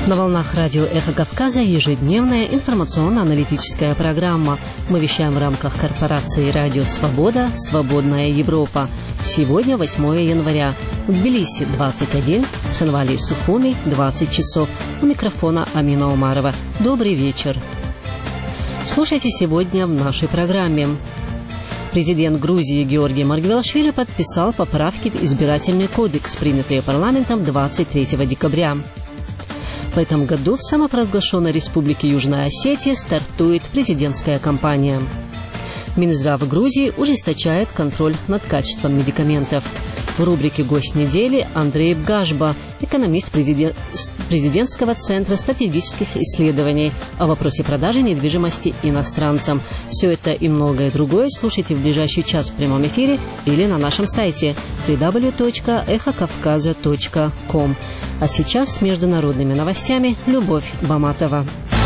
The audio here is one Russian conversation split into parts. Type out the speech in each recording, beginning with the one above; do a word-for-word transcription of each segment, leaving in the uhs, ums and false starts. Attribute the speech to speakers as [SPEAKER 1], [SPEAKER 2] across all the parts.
[SPEAKER 1] На волнах радио «Эхо Кавказа» ежедневная информационно-аналитическая программа. Мы вещаем в рамках корпорации «Радио Свобода. Свободная Европа». Сегодня восьмое января. В Тбилиси двадцать один, в Цхинвале и Сухуми двадцать часов. У микрофона Амина Умарова. Добрый вечер. Слушайте сегодня в нашей программе. Президент Грузии Георгий Маргвелашвили подписал поправки в избирательный кодекс, принятые парламентом двадцать третьего декабря. В этом году в самопровозглашенной республике Южная Осетия стартует президентская кампания. Минздрав Грузии ужесточает контроль над качеством медикаментов. В рубрике «Гость недели» Андрей Бгажба, экономист президент... президентского центра стратегических исследований, о вопросе продажи недвижимости иностранцам. Все это и многое другое слушайте в ближайший час в прямом эфире или на нашем сайте дабл ю дабл ю дабл ю точка эхо кавказа точка ком. А сейчас с международными новостями Любовь Баматова.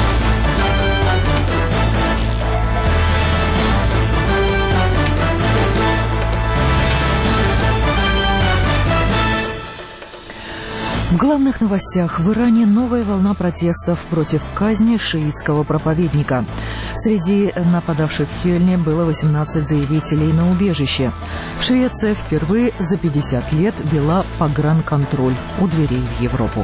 [SPEAKER 2] В главных новостях: в Иране новая волна протестов против казни шиитского проповедника. Среди нападавших в Кёльне было восемнадцать заявителей на убежище. Швеция впервые за пятьдесят лет ввела погранконтроль у дверей в Европу.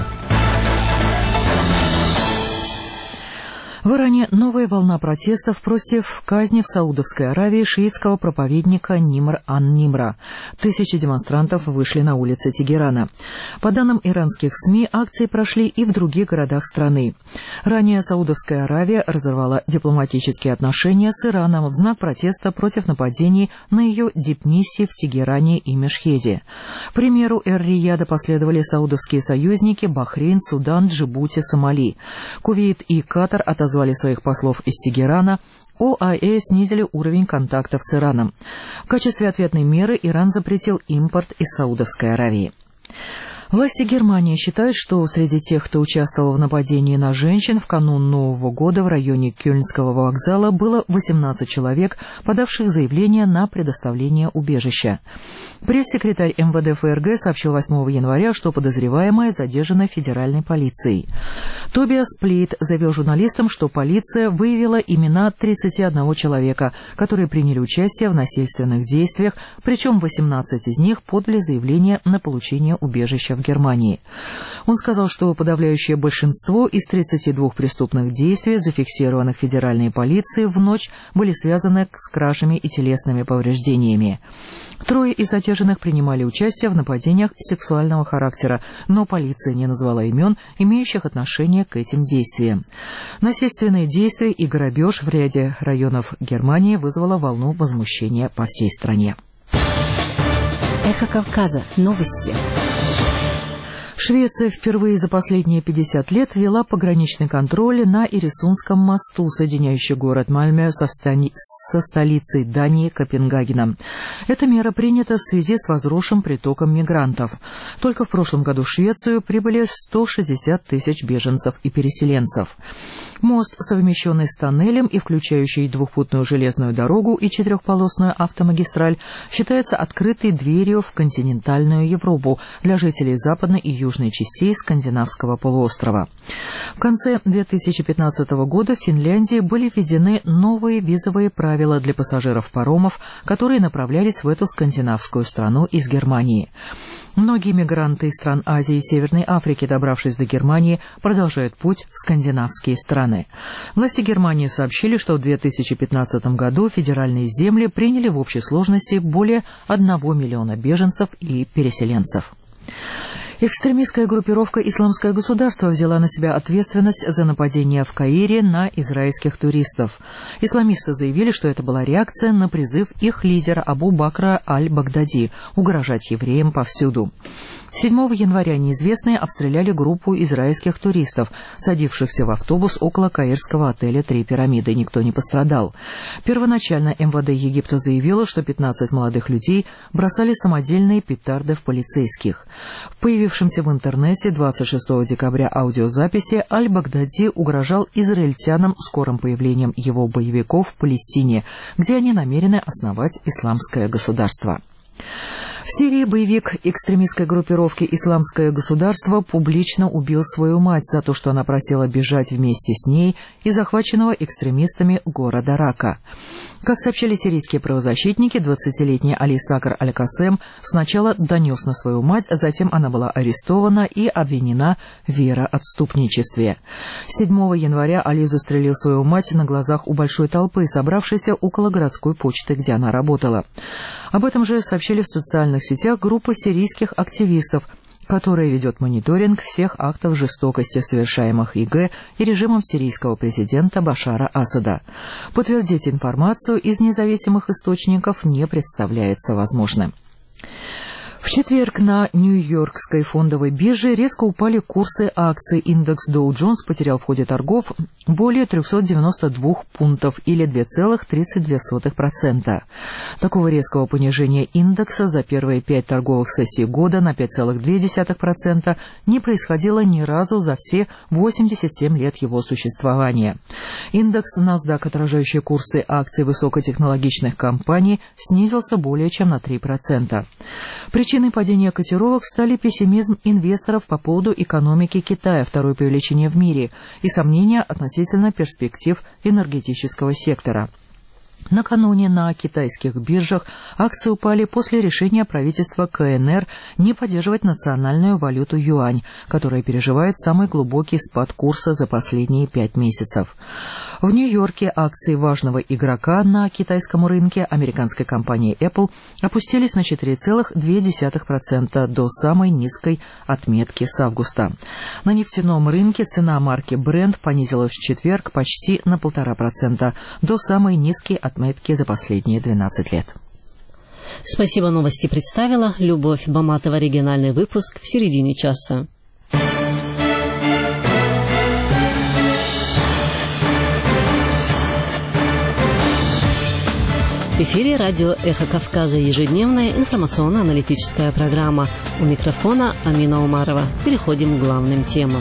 [SPEAKER 2] В Иране новая волна протестов против казни в Саудовской Аравии шиитского проповедника Нимр ан-Нимра. Тысячи демонстрантов вышли на улицы Тегерана. По данным иранских СМИ, акции прошли и в других городах страны. Ранее Саудовская Аравия разорвала дипломатические отношения с Ираном в знак протеста против нападений на ее дипмиссии в Тегеране и Мешхеде. К примеру Эр-Рияда последовали саудовские союзники Бахрейн, Судан, Джибути, Сомали. Кувейт и Катар отозвали своих послов из Тегерана. ОАЭ снизили уровень контактов с Ираном. В качестве ответной меры Иран запретил импорт из Саудовской Аравии. Власти Германии считают, что среди тех, кто участвовал в нападении на женщин в канун Нового года в районе Кёльнского вокзала, было восемнадцать человек, подавших заявление на предоставление убежища. Пресс-секретарь эм вэ дэ эф эр гэ сообщил восьмого января, что подозреваемая задержана федеральной полицией. Тобиас Плейт заявил журналистам, что полиция выявила имена тридцати одного человека, которые приняли участие в насильственных действиях, причем восемнадцать из них подали заявление на получение убежища в Германии. Он сказал, что подавляющее большинство из тридцати двух преступных действий, зафиксированных федеральной полицией в ночь, были связаны с кражами и телесными повреждениями. Трое из задержанных принимали участие в нападениях сексуального характера, но полиция не назвала имен, имеющих отношение к этим действиям. Насильственные действия и грабеж в ряде районов Германии вызвало волну возмущения по всей стране.
[SPEAKER 1] Эхо Кавказа. Новости.
[SPEAKER 2] Швеция впервые за последние пятьдесят лет ввела пограничный контроль на Ирисунском мосту, соединяющий город Мальме со, стани... со столицей Дании Копенгагеном. Эта мера принята в связи с возросшим притоком мигрантов. Только в прошлом году в Швецию прибыли сто шестьдесят тысяч беженцев и переселенцев. Мост, совмещенный с тоннелем и включающий двухпутную железную дорогу и четырехполосную автомагистраль, считается открытой дверью в континентальную Европу для жителей западной и южной частей скандинавского полуострова. В конце две тысячи пятнадцатого года в Финляндии были введены новые визовые правила для пассажиров паромов, которые направлялись в эту скандинавскую страну из Германии. Многие мигранты из стран Азии и Северной Африки, добравшись до Германии, продолжают путь в скандинавские страны. Власти Германии сообщили, что в две тысячи пятнадцатом году федеральные земли приняли в общей сложности более одного миллиона беженцев и переселенцев. Экстремистская группировка «Исламское государство» взяла на себя ответственность за нападение в Каире на израильских туристов. Исламисты заявили, что это была реакция на призыв их лидера Абу Бакра аль-Багдади угрожать евреям повсюду. седьмого января неизвестные обстреляли группу израильских туристов, садившихся в автобус около каирского отеля «Три пирамиды». Никто не пострадал. Первоначально эм вэ дэ Египта заявило, что пятнадцать молодых людей бросали самодельные петарды в полицейских. В появившемся в интернете двадцать шестого декабря аудиозаписи аль-Багдади угрожал израильтянам скорым появлением его боевиков в Палестине, где они намерены основать исламское государство. В Сирии боевик экстремистской группировки «Исламское государство» публично убил свою мать за то, что она просила бежать вместе с ней из захваченного экстремистами города Рака. Как сообщали сирийские правозащитники, двадцатилетний Али Сакр Аль-Касем сначала донес на свою мать, затем она была арестована и обвинена в вероотступничестве. седьмого января Али застрелил свою мать на глазах у большой толпы, собравшейся около городской почты, где она работала. Об этом же сообщили в социальных сетях группа сирийских активистов, которая ведет мониторинг всех актов жестокости, совершаемых ИГ и режимом сирийского президента Башара Асада. Подтвердить информацию из независимых источников не представляется возможным. В четверг на Нью-Йоркской фондовой бирже резко упали курсы акций. Индекс Dow Jones потерял в ходе торгов более трёхсот девяноста двух пунктов или две целых тридцать две сотых процента. Такого резкого понижения индекса за первые пять торговых сессий года на пять целых две десятых процента не происходило ни разу за все восемьдесят семь лет его существования. Индекс NASDAQ, отражающий курсы акций высокотехнологичных компаний, снизился более чем на три процента. Причиной падения котировок стали пессимизм инвесторов по поводу экономики Китая, второй по величине в мире, и сомнения относительно перспектив энергетического сектора. Накануне на китайских биржах акции упали после решения правительства КНР не поддерживать национальную валюту юань, которая переживает самый глубокий спад курса за последние пять месяцев. В Нью-Йорке акции важного игрока на китайском рынке американской компании Apple опустились на четыре целых две десятых процента до самой низкой отметки с августа. На нефтяном рынке цена марки Brent понизилась в четверг почти на полтора процента до самой низкой отметки за последние двенадцать лет.
[SPEAKER 1] Спасибо, новости представила Любовь Баматова. Региональный выпуск в середине часа. В эфире радио «Эхо Кавказа», ежедневная информационно-аналитическая программа. У микрофона Амина Умарова. Переходим к главным темам.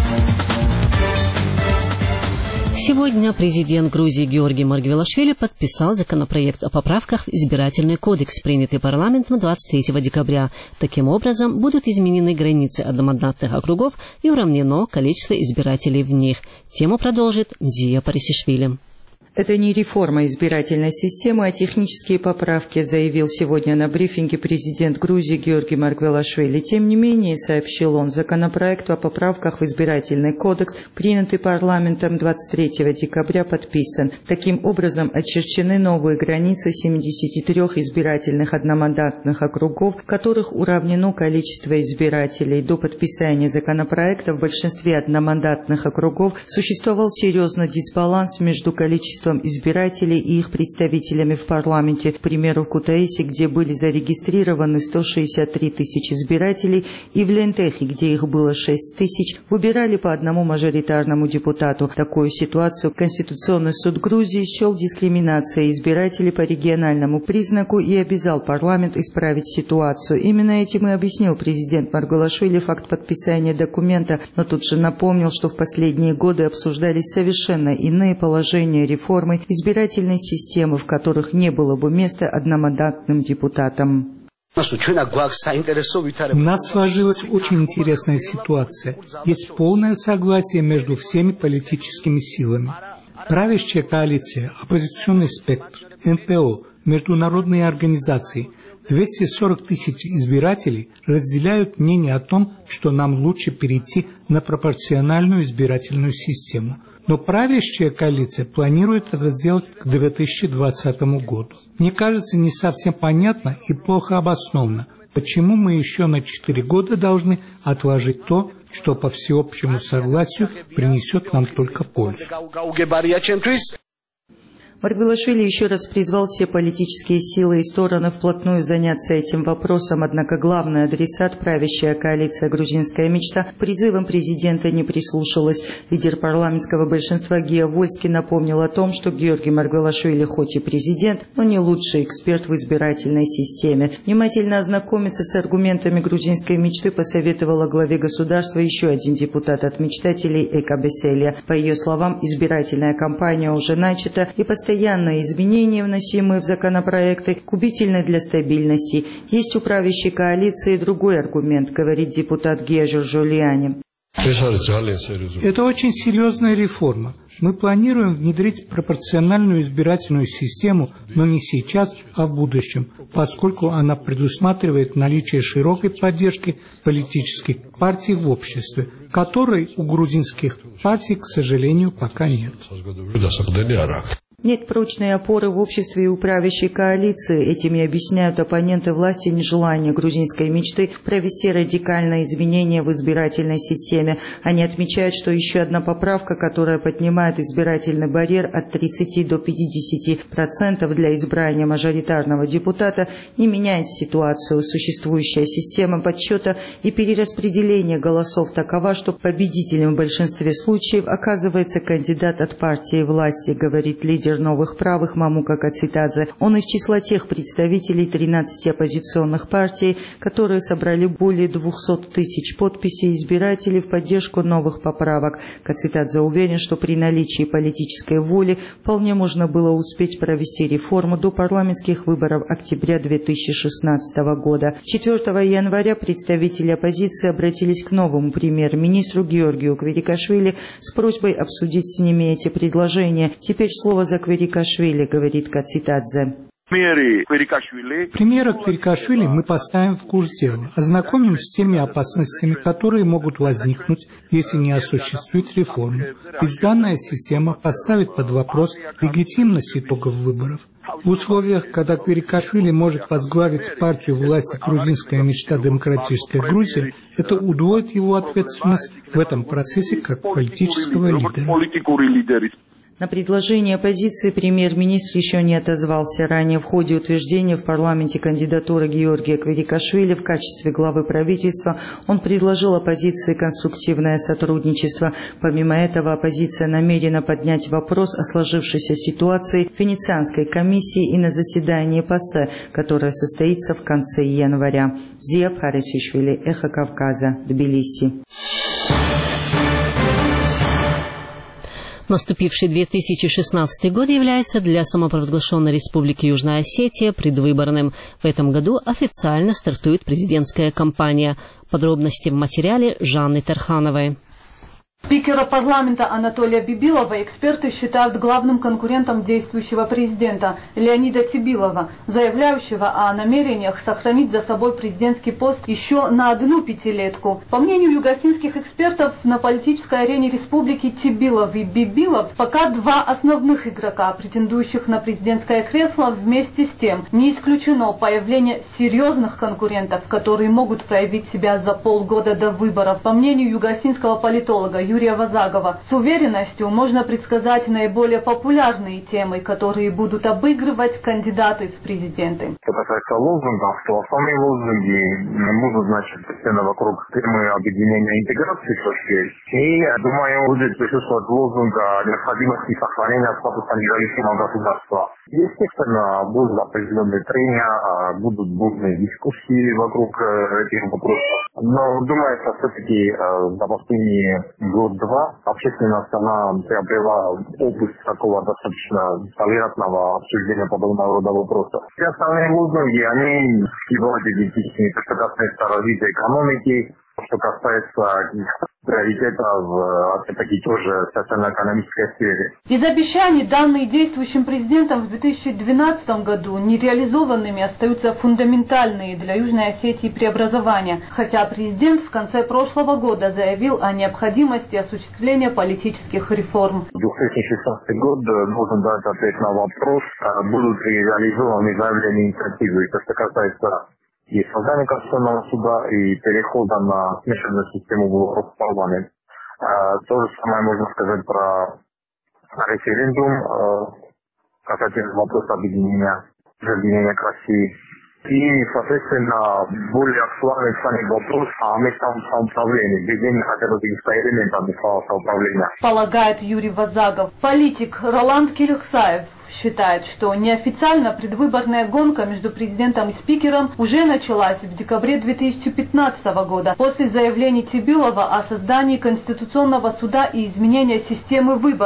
[SPEAKER 1] Сегодня президент Грузии Георгий Маргвелашвили подписал законопроект о поправках в избирательный кодекс, принятый парламентом двадцать третьего декабря. Таким образом, будут изменены границы одномандатных округов и уравнено количество избирателей в них. Тему продолжит Зия Парисишвили.
[SPEAKER 3] Это не реформа избирательной системы, а технические поправки, заявил сегодня на брифинге президент Грузии Георгий Маргвелашвили. Тем не менее, сообщил он, законопроект о поправках в избирательный кодекс, принятый парламентом двадцать третьего декабря, подписан. Таким образом, очерчены новые границы семидесяти трёх избирательных одномандатных округов, в которых уравнено количество избирателей. До подписания законопроекта в большинстве одномандатных округов существовал серьезный дисбаланс между количеством избирателей и их представителями в парламенте. К примеру, в Кутаиси, где были зарегистрированы сто шестьдесят три тысячи избирателей, и в Лентехе, где их было шесть тысяч, выбирали по одному мажоритарному депутату. Такую ситуацию Конституционный суд Грузии счел дискриминацией избирателей по региональному признаку и обязал парламент исправить ситуацию. Именно этим и объяснил президент Маргвелашвили факт подписания документа, но тут же напомнил, что в последние годы обсуждались совершенно иные положения реформы избирательной системы, в которых не было бы места одномандатным депутатам.
[SPEAKER 4] У нас сложилась очень интересная ситуация. Есть полное согласие между всеми политическими силами. Правящая коалиция, оппозиционный спектр, эн пэ о, международные организации, двести сорок тысяч избирателей разделяют мнение о том, что нам лучше перейти на пропорциональную избирательную систему. Но правящая коалиция планирует это сделать к две тысячи двадцатому году. Мне кажется, не совсем понятно и плохо обосновано, почему мы еще на четыре года должны отложить то, что по всеобщему согласию принесет нам только пользу.
[SPEAKER 3] Маргвелашвили еще раз призвал все политические силы и стороны вплотную заняться этим вопросом, однако главный адресат, правящая коалиция «Грузинская мечта», призывам президента не прислушалась. Лидер парламентского большинства Гия Вольский напомнил о том, что Георгий Маргвелашвили хоть и президент, но не лучший эксперт в избирательной системе. Внимательно ознакомиться с аргументами грузинской мечты посоветовала главе государства еще один депутат от мечтателей Эка Беселия. По ее словам, избирательная кампания уже начата, и постоянно постоянные изменения, вносимые в законопроекты, губительны для стабильности. Есть у правящей коалиции другой аргумент, говорит депутат Гежер Жулиани.
[SPEAKER 4] Это очень серьезная реформа. Мы планируем внедрить пропорциональную избирательную систему, но не сейчас, а в будущем, поскольку она предусматривает наличие широкой поддержки политических партий в обществе, которой у грузинских партий, к сожалению, пока нет.
[SPEAKER 3] Нет прочной опоры в обществе и у правящей коалиции. Этим и объясняют оппоненты власти нежелание грузинской мечты провести радикальные изменения в избирательной системе. Они отмечают, что еще одна поправка, которая поднимает избирательный барьер от тридцати до пятидесяти процентов для избрания мажоритарного депутата, не меняет ситуацию. Существующая система подсчета и перераспределения голосов такова, что победителем в большинстве случаев оказывается кандидат от партии власти, говорит лидер новых правых Мамука Кацитадзе. Он из числа тех представителей тринадцати оппозиционных партий, которые собрали более двухсот тысяч подписей избирателей в поддержку новых поправок. Кацитадзе уверен, что при наличии политической воли вполне можно было успеть провести реформу до парламентских выборов октября две тысячи шестнадцатого года. четвёртого января представители оппозиции обратились к новому премьер-министру Георгию Квирикашвили с просьбой обсудить с ними эти предложения. Теперь слово за Квирикашвили, говорит Кацитадзе.
[SPEAKER 4] Премьера Квирикашвили мы поставим в курс дела, ознакомим с теми опасностями, которые могут возникнуть, если не осуществить реформу. Ведь данная система поставит под вопрос легитимность итогов выборов. В условиях, когда Квирикашвили может возглавить партию власти «Грузинская мечта. Демократическая Грузия», это удвоит его ответственность в этом процессе как политического лидера.
[SPEAKER 3] На предложение оппозиции премьер-министр еще не отозвался. Ранее в ходе утверждения в парламенте кандидатуры Георгия Квирикашвили в качестве главы правительства он предложил оппозиции конструктивное сотрудничество. Помимо этого, оппозиция намерена поднять вопрос о сложившейся ситуации в Венецианской комиссии и на заседании ПАСЕ, которое состоится в конце января. Зия Пхарисишвили, Эхо Кавказа, Тбилиси.
[SPEAKER 1] Наступивший две тысячи шестнадцатый год является для самопровозглашенной Республики Южная Осетия предвыборным. В этом году официально стартует президентская кампания. Подробности в материале Жанны Тархановой.
[SPEAKER 5] Спикера парламента Анатолия Бибилова эксперты считают главным конкурентом действующего президента Леонида Тибилова, заявляющего о намерениях сохранить за собой президентский пост еще на одну пятилетку. По мнению югосинских экспертов, на политической арене республики Тибилов и Бибилов пока два основных игрока, претендующих на президентское кресло. Вместе с тем не исключено появление серьезных конкурентов, которые могут проявить себя за полгода до выборов. По мнению югосинского политолога Юрия Вазагова, с уверенностью можно предсказать наиболее популярные темы, которые будут обыгрывать кандидаты в президенты.
[SPEAKER 6] Что касается лозунгов, то основные лозунги будут, значит, постепенно вокруг темы объединения и интеграции Сочи. И, думаю, будет присутствовать лозунг о необходимости сохранения статуса независимого государства. Естественно, будут определенные трения, будут бурные дискуссии вокруг этих вопросов. Но, думается, все-таки за последние год-два общественность, она приобрела опыт такого достаточно толерантного обсуждения подобного рода вопросов. Все остальные лозунги, они являются идентичными. Это касается развития экономики, что касается приоритетов, опять-таки, тоже социально-экономической сфере.
[SPEAKER 5] Из обещаний, данные действующим президентом в две тысячи двенадцатом году, нереализованными остаются фундаментальные для Южной Осетии преобразования, хотя президент в конце прошлого года заявил о необходимости осуществления политических реформ.
[SPEAKER 6] две тысячи шестнадцатый год должен дать ответ на вопрос, будут ли реализованы заявленные инициативы. Это что касается и создания Конституционного суда, и перехода на смешанную систему выборов в парламент. То же самое можно сказать про референдум касательно вопроса объединения, объединения к России. И, соответственно, более актуальным станет вопрос о местном самоуправлении, введении хотя бы каких-то элементов местного самоуправления.
[SPEAKER 5] Полагает Юрий Вазагов. Политик Роланд Кирихсаев считает, что неофициально предвыборная гонка между президентом и спикером уже началась в декабре две тысячи пятнадцатого года после заявлений Тибилова о создании Конституционного суда и изменения системы выборов в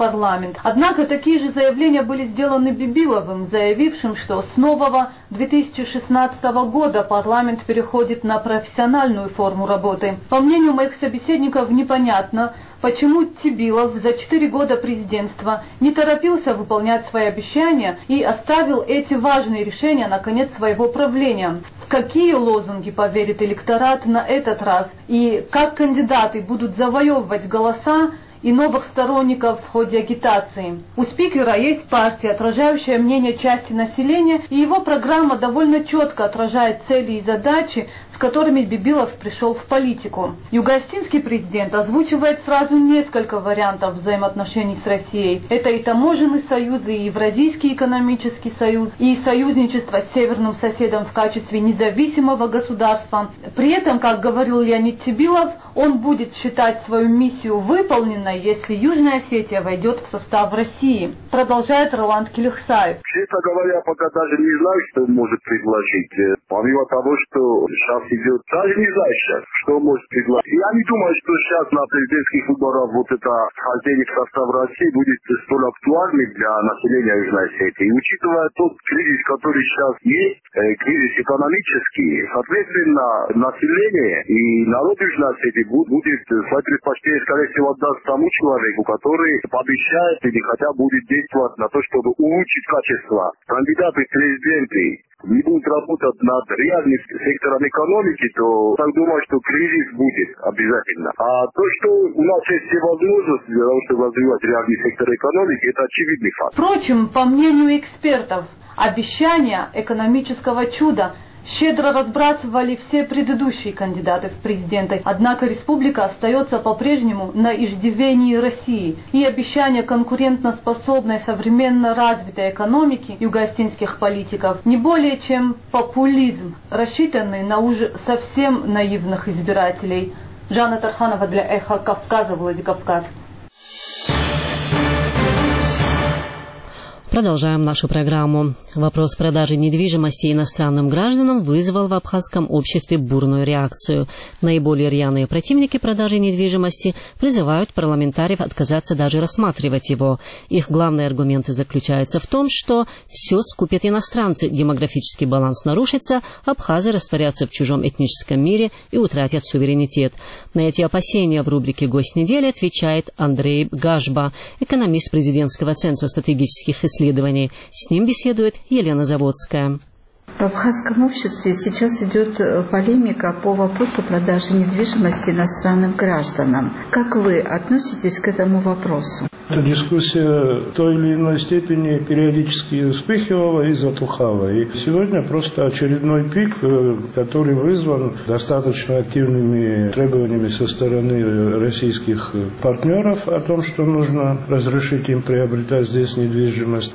[SPEAKER 5] парламент. Однако такие же заявления были сделаны Бибиловым, заявившим, что с нового две тысячи шестнадцатого года парламент переходит на профессиональную форму работы. По мнению моих собеседников, непонятно, почему Цибилов за четыре года президентства не торопился выполнять свои обещания и оставил эти важные решения на конец своего правления. В какие лозунги поверит электорат на этот раз и как кандидаты будут завоевывать голоса и новых сторонников в ходе агитации. У спикера есть партия, отражающая мнение части населения, и его программа довольно четко отражает цели и задачи, с которыми Бибилов пришел в политику. Юго-Остинский президент озвучивает сразу несколько вариантов взаимоотношений с Россией. Это и таможенный союз, и Евразийский экономический союз, и союзничество с северным соседом в качестве независимого государства. При этом, как говорил Леонид Цибилов, он будет считать свою миссию выполненной, если Южная Осетия войдет в состав России. Продолжает Роланд Келихсаев.
[SPEAKER 6] Честно говоря, пока даже не знаю, что он может предложить. Помимо того, что сейчас идет, даже не знаю сейчас, что он может предложить. Я не думаю, что сейчас на президентских выборах вот это вхождение в состав России будет столь актуальным для населения Южной Осетии. И учитывая тот кризис, который сейчас есть, кризис экономический, соответственно, население и народ Южной Осетии будет свои предпочтения, скорее всего, отдаст тому человеку, который пообещает или хотя будет действовать на то, чтобы улучшить качество. Кандидаты в президенты не будут работать над реальным сектором экономики, то так думаю, что кризис будет обязательно. А то, что у нас есть все возможности для того, чтобы развивать реальный сектор экономики, это очевидный факт.
[SPEAKER 5] Впрочем, по мнению экспертов, обещания экономического чуда щедро разбрасывали все предыдущие кандидаты в президенты. Однако республика остается по-прежнему на иждивении России. И обещания конкурентоспособной, современно развитой экономики юго-остинских политиков не более чем популизм, рассчитанный на уже совсем наивных избирателей. Жанна Тарханова для Эхо Кавказа, Владикавказ.
[SPEAKER 1] Продолжаем нашу программу. Вопрос продажи недвижимости иностранным гражданам вызвал в абхазском обществе бурную реакцию. Наиболее рьяные противники продажи недвижимости призывают парламентариев отказаться даже рассматривать его. Их главные аргументы заключаются в том, что все скупят иностранцы, демографический баланс нарушится, абхазы растворятся в чужом этническом мире и утратят суверенитет. На эти опасения в рубрике «Гость недели» отвечает Андрей Гашба, экономист президентского центра стратегических исследований. С ним беседует Елена Заводская.
[SPEAKER 7] В абхазском обществе сейчас идет полемика по вопросу продажи недвижимости иностранным гражданам. Как вы относитесь к этому вопросу?
[SPEAKER 8] Эта дискуссия в той или иной степени периодически вспыхивала и затухала. И сегодня просто очередной пик, который вызван достаточно активными требованиями со стороны российских партнеров о том, что нужно разрешить им приобретать здесь недвижимость.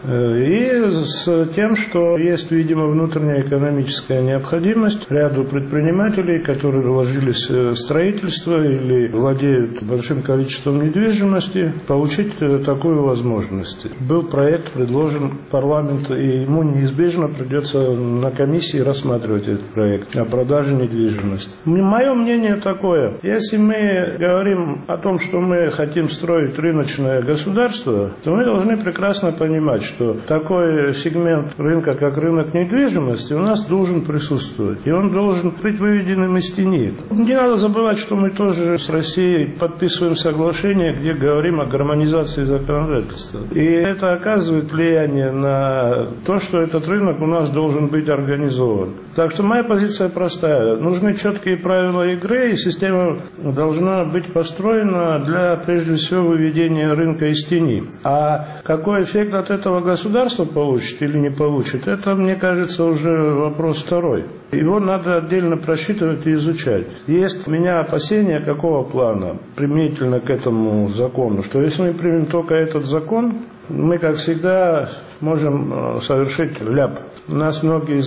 [SPEAKER 8] И с тем, что есть, видимо, внутренняя экономическая необходимость ряду предпринимателей, которые вложились в строительство или владеют большим количеством недвижимости, получить такую возможность. Был проект предложен парламенту, и ему неизбежно придется на комиссии рассматривать этот проект о продаже недвижимости. Мое мнение такое: если мы говорим о том, что мы хотим строить рыночное государство, то мы должны прекрасно понимать, что такой сегмент рынка, как рынок недвижимости, у нас должен присутствовать, и он должен быть выведенным из тени. Не надо забывать, что мы тоже с Россией подписываем соглашение, где говорим о гармонизации законодательства. И это оказывает влияние на то, что этот рынок у нас должен быть организован. Так что моя позиция простая. Нужны четкие правила игры, и система должна быть построена для, прежде всего, выведения рынка из тени. А какой эффект от этого государство получит или не получит, это, мне кажется, уже вопрос второй. Его надо отдельно просчитывать и изучать. Есть у меня опасения какого плана применительно к этому закону, что если мы примем только этот закон, мы, как всегда, можем совершить ляп. У нас многие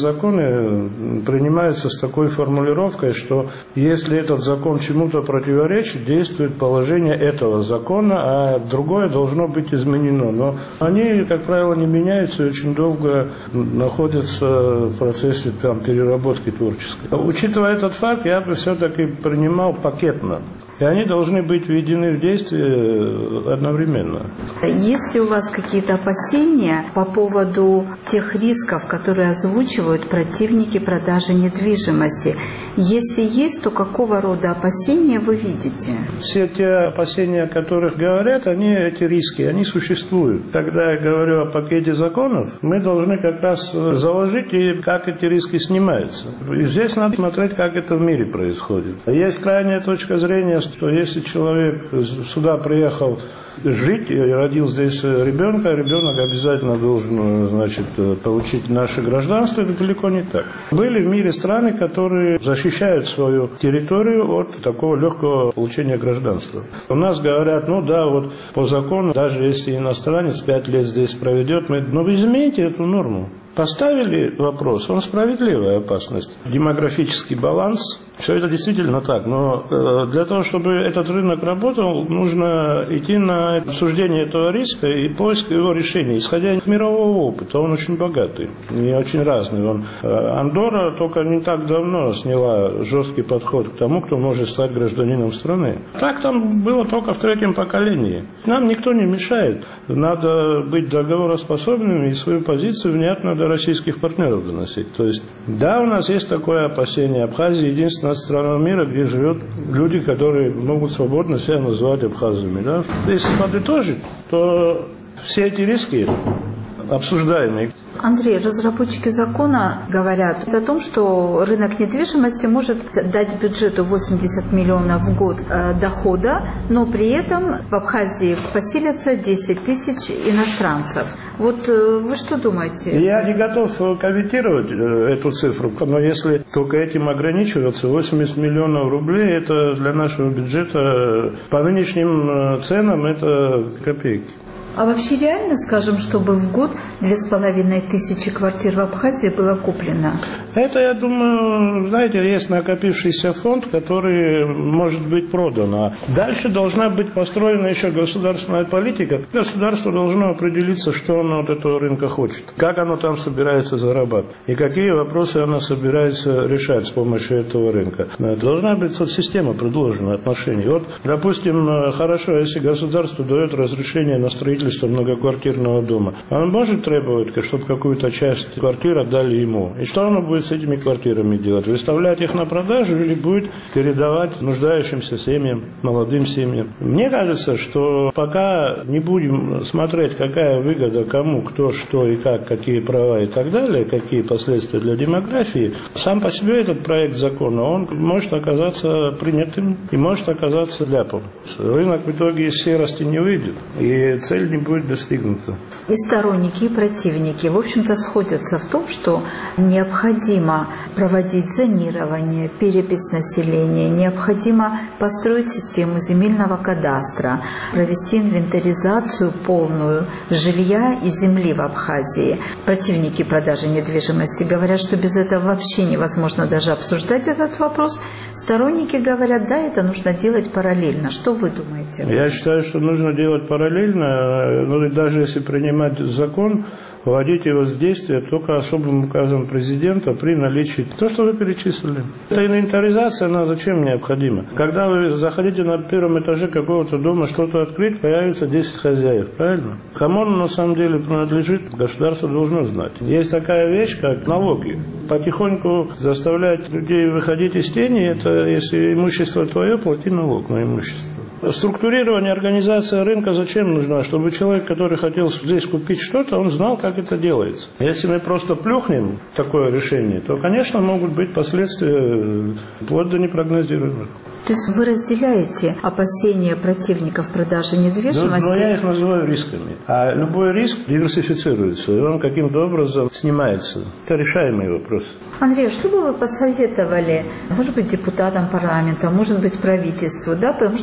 [SPEAKER 8] законы принимаются с такой формулировкой, что если этот закон чему-то противоречит, действует положение этого закона, а другое должно быть изменено. Но они, как правило, не меняются и очень долго находятся в процессе там, переработки творческой. Учитывая этот факт, я бы все-таки принимал пакетно. И они должны быть введены в действие одновременно.
[SPEAKER 7] Есть ли у вас какие-то опасения по поводу тех рисков, которые озвучивают противники продажи недвижимости? Если есть, то какого рода опасения вы видите?
[SPEAKER 8] Все те опасения, о которых говорят, они, эти риски, они существуют. Когда я говорю о пакете законов, мы должны как раз заложить, и как эти риски снимаются. И здесь надо смотреть, как это в мире происходит. Есть крайняя точка зрения, что если человек сюда приехал жить и родил здесь ребенка, ребенок обязательно должен, значит, получить наше гражданство. Это далеко не так. Были в мире страны, которые защищают свою территорию от такого легкого получения гражданства. У нас говорят, ну да, вот по закону, даже если иностранец пять лет здесь проведет, мы, но вы измените эту норму. Поставили вопрос, он справедливая опасность. Демографический баланс, все это действительно так, но э, для того, чтобы этот рынок работал, нужно идти на обсуждение этого риска и поиск его решения, исходя из мирового опыта. Он очень богатый и очень разный. Он, э, Андорра только не так давно сняла жесткий подход к тому, кто может стать гражданином страны. Так там было только в третьем поколении. Нам никто не мешает. Надо быть договороспособными и свою позицию внятно до российских партнеров доносить. То есть, да, у нас есть такое опасение. Абхазия единственная страна мира, где живут люди, которые могут свободно себя называть абхазами. Да? Если подытожить, то все эти риски обсуждаемые.
[SPEAKER 7] Андрей, разработчики закона говорят о том, что рынок недвижимости может дать бюджету восемьдесят миллионов в год э, дохода, но при этом в Абхазии поселятся десять тысяч иностранцев. Вот э, вы что думаете?
[SPEAKER 8] Я не готов комментировать э, эту цифру, но если только этим ограничиваться, восемьдесят миллионов рублей, это для нашего бюджета по нынешним ценам это копейки.
[SPEAKER 7] А вообще реально, скажем, чтобы в год две с половиной тысячи квартир в Абхазии было куплено?
[SPEAKER 8] Это, я думаю, знаете, есть накопившийся фонд, который может быть продан. А дальше должна быть построена еще государственная политика. Государство должно определиться, что оно от этого рынка хочет, как оно там собирается зарабатывать и какие вопросы оно собирается решать с помощью этого рынка. Должна быть соцсистема предложена отношений. Вот, допустим, хорошо, если государство дает разрешение на строительство многоквартирного дома. Он может требовать, чтобы какую-то часть квартир отдали ему. И что оно будет с этими квартирами делать? Выставлять их на продажу или будет передавать нуждающимся семьям, молодым семьям? Мне кажется, что пока не будем смотреть, какая выгода кому, кто, что и как, какие права и так далее, какие последствия для демографии, сам по себе этот проект закона, он может оказаться принятым и может оказаться ляпом. Рынок в итоге из серости не выйдет. И цель не будет достигнута.
[SPEAKER 7] И сторонники, и противники, в общем-то, сходятся в том, что необходимо проводить зонирование, перепись населения, необходимо построить систему земельного кадастра, провести инвентаризацию полную жилья и земли в Абхазии. Противники продажи недвижимости говорят, что без этого вообще невозможно даже обсуждать этот вопрос. Сторонники говорят, да, это нужно делать параллельно. Что вы думаете?
[SPEAKER 8] Я считаю, что нужно делать параллельно. Но даже если принимать закон, вводить его в действие только особым указом президента при наличии то, что вы перечислили. Эта инвентаризация, она зачем необходима? Когда вы заходите на первом этаже какого-то дома что-то открыть, появится десять хозяев, правильно? Кому он на самом деле принадлежит, государство должно знать. Есть такая вещь, как налоги. Потихоньку заставлять людей выходить из тени, это если имущество твое, плати налог на имущество. Структурирование, организация рынка зачем нужна? Чтобы человек, который хотел здесь купить что-то, он знал, как это делается. Если мы просто плюхнем такое решение, то, конечно, могут быть последствия вплоть до непрогнозируемых.
[SPEAKER 7] То есть вы разделяете опасения противников продажи недвижимости?
[SPEAKER 8] Но, но я их называю рисками. А любой риск диверсифицируется, и он каким-то образом снимается. Это решаемый вопрос.
[SPEAKER 7] Андрей, что бы вы посоветовали, может быть, депутатам парламента, может быть, правительству, да? Потому что в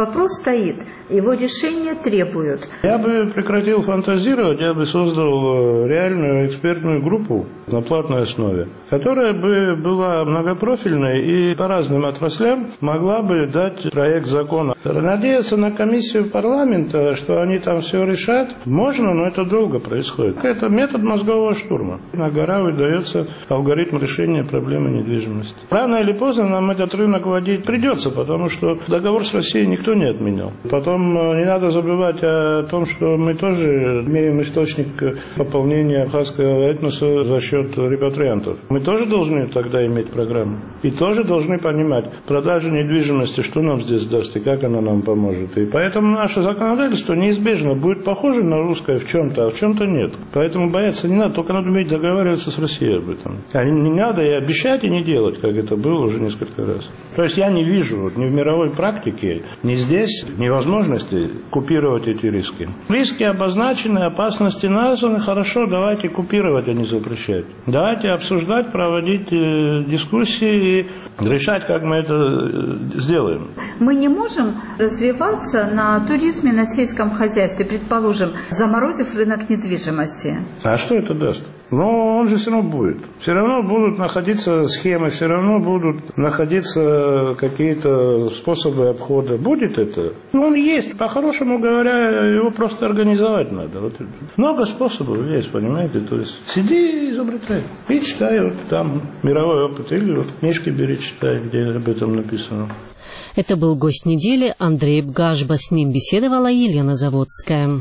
[SPEAKER 7] Вопрос стоит, его решение требуют.
[SPEAKER 8] Я бы прекратил фантазировать, я бы создал реальную экспертную группу на платной основе, которая бы была многопрофильной и по разным отраслям могла бы дать проект закона. Надеяться на комиссию парламента, что они там все решат, можно, но это долго происходит. Это метод мозгового штурма. На гора выдается алгоритм решения проблемы недвижимости. Рано или поздно нам этот рынок вводить придется, потому что договор с Россией никто не отменял. Потом не надо забывать о том, что мы тоже имеем источник пополнения абхазского этноса за счет репатриантов. Мы тоже должны тогда иметь программу. И тоже должны понимать, продажа недвижимости, что нам здесь даст и как она нам поможет. И поэтому наше законодательство неизбежно будет похоже на русское в чем-то, а в чем-то нет. Поэтому бояться не надо, только надо уметь договариваться с Россией об этом. А не надо и обещать, и не делать, как это было уже несколько раз. То есть я не вижу вот, ни в мировой практике, ни здесь, ни возможности купировать эти риски. Риски обозначены, опасности названы, хорошо, давайте купировать, а не запрещать. Давайте обсуждать, проводить э, дискуссии и решать, как мы это э, сделаем.
[SPEAKER 7] Мы не можем развиваться на туризме, на сельском хозяйстве, предположим, заморозив рынок недвижимости.
[SPEAKER 8] А что это даст? Но он же все равно будет. Все равно будут находиться схемы, все равно будут находиться какие-то способы обхода. Будет это? Ну, он есть. По-хорошему говоря, его просто организовать надо. Вот. Много способов есть, понимаете? То есть сиди и изобретай. И читай вот там мировой опыт. Или вот книжки бери, читай, где об этом написано.
[SPEAKER 1] Это был гость недели Андрей Бгашба. С ним беседовала Елена Заводская.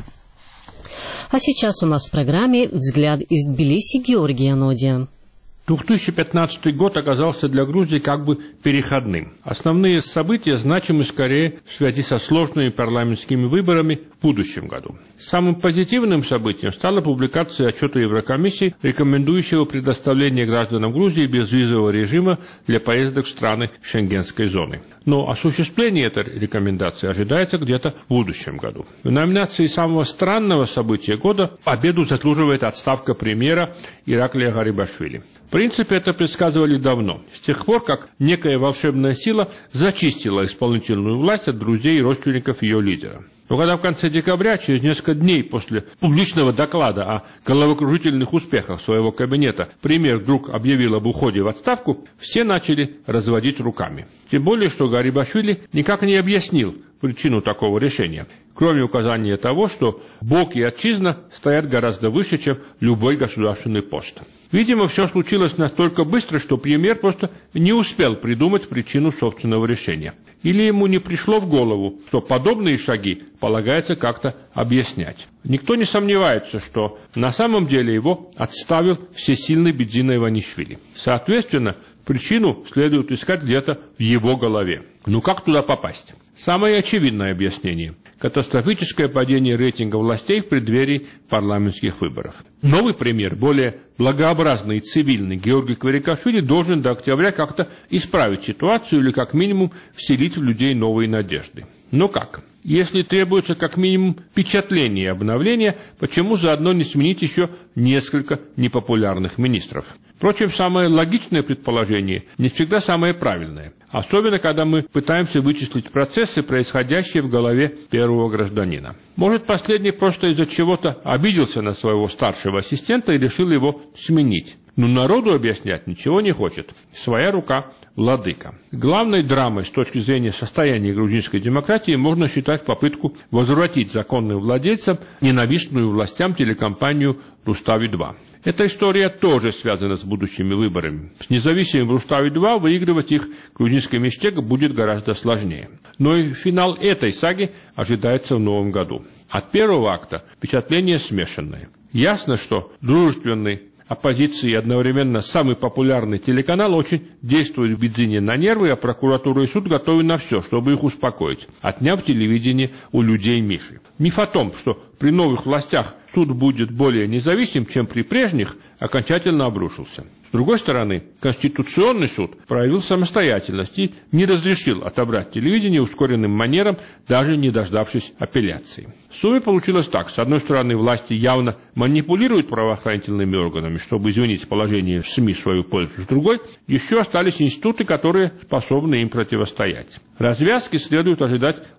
[SPEAKER 1] А сейчас у нас в программе «Взгляд из Тбилиси» Георгия Нодия.
[SPEAKER 9] две тысячи пятнадцатый год оказался для Грузии как бы переходным. Основные события значимы скорее в связи со сложными парламентскими выборами в будущем году. Самым позитивным событием стала публикация отчета Еврокомиссии, рекомендующего предоставление гражданам Грузии безвизового режима для поездок в страны Шенгенской зоны. Но осуществление этой рекомендации ожидается где-то в будущем году. В номинации самого странного события года победу заслуживает отставка премьера Ираклия Гарибашвили. В принципе, это предсказывали давно, с тех пор, как некая волшебная сила зачистила исполнительную власть от друзей и родственников ее лидера. Но когда в конце декабря, через несколько дней после публичного доклада о головокружительных успехах своего кабинета, премьер вдруг объявил об уходе в отставку, все начали разводить руками. Тем более, что Гарибашвили никак не объяснил причину такого решения, кроме указания того, что Бог и Отчизна стоят гораздо выше, чем любой государственный пост. Видимо, все случилось настолько быстро, что премьер просто не успел придумать причину собственного решения. Или ему не пришло в голову, что подобные шаги полагается как-то объяснять. Никто не сомневается, что на самом деле его отставил всесильный Бедзина Иванишвили. Соответственно, причину следует искать где-то в его голове. Ну как туда попасть? Самое очевидное объяснение – катастрофическое падение рейтинга властей в преддверии парламентских выборов. Новый премьер, более благообразный и цивильный Георгий Кверикашвили, должен до октября как-то исправить ситуацию или как минимум вселить в людей новые надежды. Но как? Если требуется как минимум впечатление и обновление, почему заодно не сменить еще несколько непопулярных министров? Впрочем, самое логичное предположение не всегда самое правильное, особенно когда мы пытаемся вычислить процессы, происходящие в голове первого гражданина. Может, последний просто из-за чего-то обиделся на своего старшего ассистента и решил его сменить. Но народу объяснять ничего не хочет. Своя рука – владыка. Главной драмой с точки зрения состояния грузинской демократии можно считать попытку возвратить законным владельцам ненавистную властям телекомпанию «Рустави два». Эта история тоже связана с будущими выборами. С независимым «Рустави два» выигрывать их грузинской мечте будет гораздо сложнее. Но и финал этой саги ожидается в новом году. От первого акта впечатление смешанное. Ясно, что дружественный оппозиции и одновременно самый популярный телеканал очень действует в Бедзине на нервы, а прокуратура и суд готовы на все, чтобы их успокоить, отняв телевидение у людей Миши. Миф о том, что при новых властях суд будет более независим, чем при прежних, окончательно обрушился. С другой стороны, Конституционный суд проявил самостоятельность и не разрешил отобрать телевидение ускоренным манером, даже не дождавшись апелляции. В сумме получилось так. С одной стороны, власти явно манипулируют правоохранительными органами, чтобы изменить положение в СМИ в свою пользу. С другой, еще остались институты, которые способны им противостоять. Развязки следует ожидать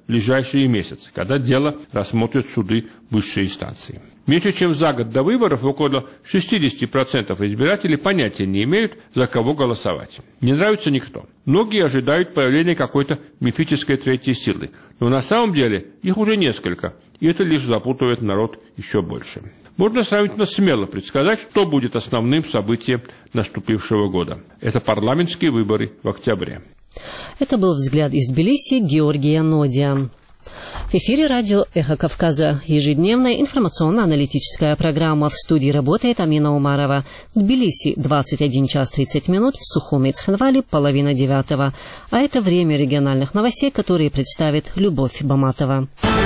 [SPEAKER 9] в ближайшие месяцы, когда дело рассмотрят суды высшей инстанции. Меньше чем за год до выборов около шестьдесят процентов избирателей понятия не имеют, за кого голосовать. Не нравится никто. Многие ожидают появления какой-то мифической третьей силы, но на самом деле их уже несколько, и это лишь запутывает народ еще больше. Можно сравнительно смело предсказать, что будет основным событием наступившего года. Это парламентские выборы в октябре.
[SPEAKER 1] Это был взгляд из Тбилиси Георгия Нодия. В эфире радио «Эхо Кавказа». Ежедневная информационно-аналитическая программа. В студии работает Амина Умарова. В Тбилиси двадцать один час тридцать минут, в Сухуми и Цхинвале половина девятого. А это время региональных новостей, которые представит Любовь Баматова.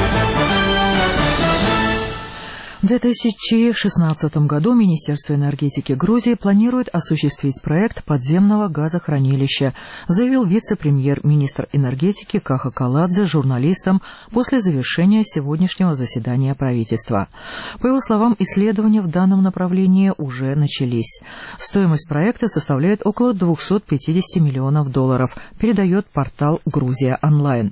[SPEAKER 2] В две тысячи шестнадцатом году Министерство энергетики Грузии планирует осуществить проект подземного газохранилища, заявил вице-премьер-министр энергетики Каха Каладзе журналистам после завершения сегодняшнего заседания правительства. По его словам, исследования в данном направлении уже начались. Стоимость проекта составляет около двухсот пятидесяти миллионов долларов, передает портал «Грузия онлайн».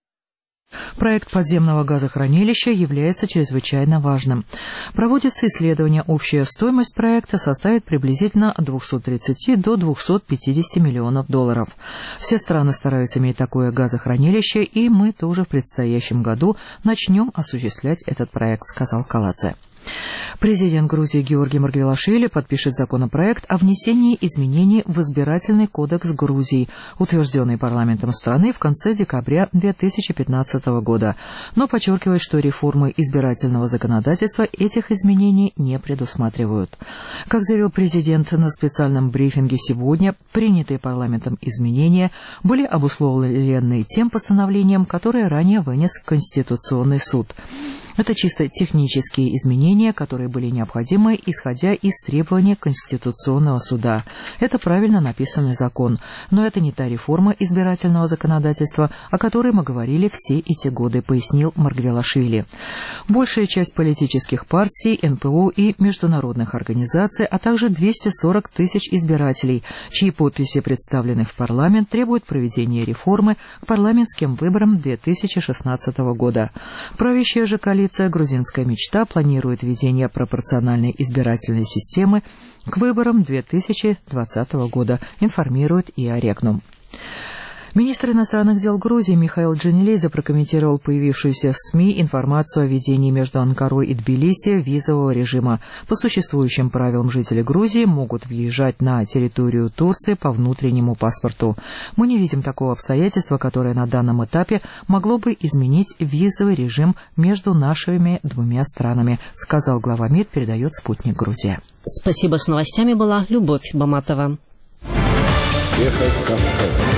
[SPEAKER 2] Проект подземного газохранилища является чрезвычайно важным. Проводится исследование, общая стоимость проекта составит приблизительно от двухсот тридцати до двухсот пятидесяти миллионов долларов. Все страны стараются иметь такое газохранилище, и мы тоже в предстоящем году начнем осуществлять этот проект, сказал Каладзе. Президент Грузии Георгий Маргвелашвили подпишет законопроект о внесении изменений в избирательный кодекс Грузии, утвержденный парламентом страны в конце декабря две тысячи пятнадцатого года, но подчеркивает, что реформы избирательного законодательства этих изменений не предусматривают. Как заявил президент на специальном брифинге сегодня, принятые парламентом изменения были обусловлены тем постановлением, которое ранее вынес Конституционный суд. Это чисто технические изменения, которые были необходимы, исходя из требований Конституционного суда. Это правильно написанный закон, но это не та реформа избирательного законодательства, о которой мы говорили все эти годы, пояснил Маргвелашвили. Большая часть политических партий, эн пэ о и международных организаций, а также двести сорок тысяч избирателей, чьи подписи представлены в парламент, требуют проведения реформы к парламентским выборам две тысячи шестнадцатого года. Правящая же коалиция «Грузинская мечта» планирует введение пропорциональной избирательной системы к выборам две тысячи двадцатого года, информирует ИА Регнум. Министр иностранных дел Грузии Михаил Джанилидзе прокомментировал появившуюся в СМИ информацию о введении между Анкарой и Тбилиси визового режима. По существующим правилам жители Грузии могут въезжать на территорию Турции по внутреннему паспорту. Мы не видим такого обстоятельства, которое на данном этапе могло бы изменить визовый режим между нашими двумя странами, сказал глава МИД, передает «Спутник Грузия».
[SPEAKER 1] Спасибо. С новостями была Любовь Баматова.
[SPEAKER 10] Ехать Кавказом.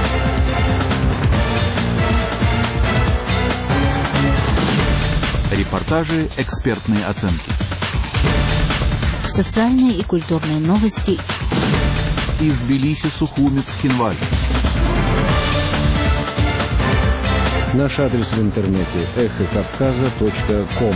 [SPEAKER 10] Репортажи, экспертные оценки.
[SPEAKER 11] Социальные и культурные новости.
[SPEAKER 10] Из Тбилиси, Сухуми, Цхинвале.
[SPEAKER 12] Наш адрес в интернете эхо кавказа точка ком.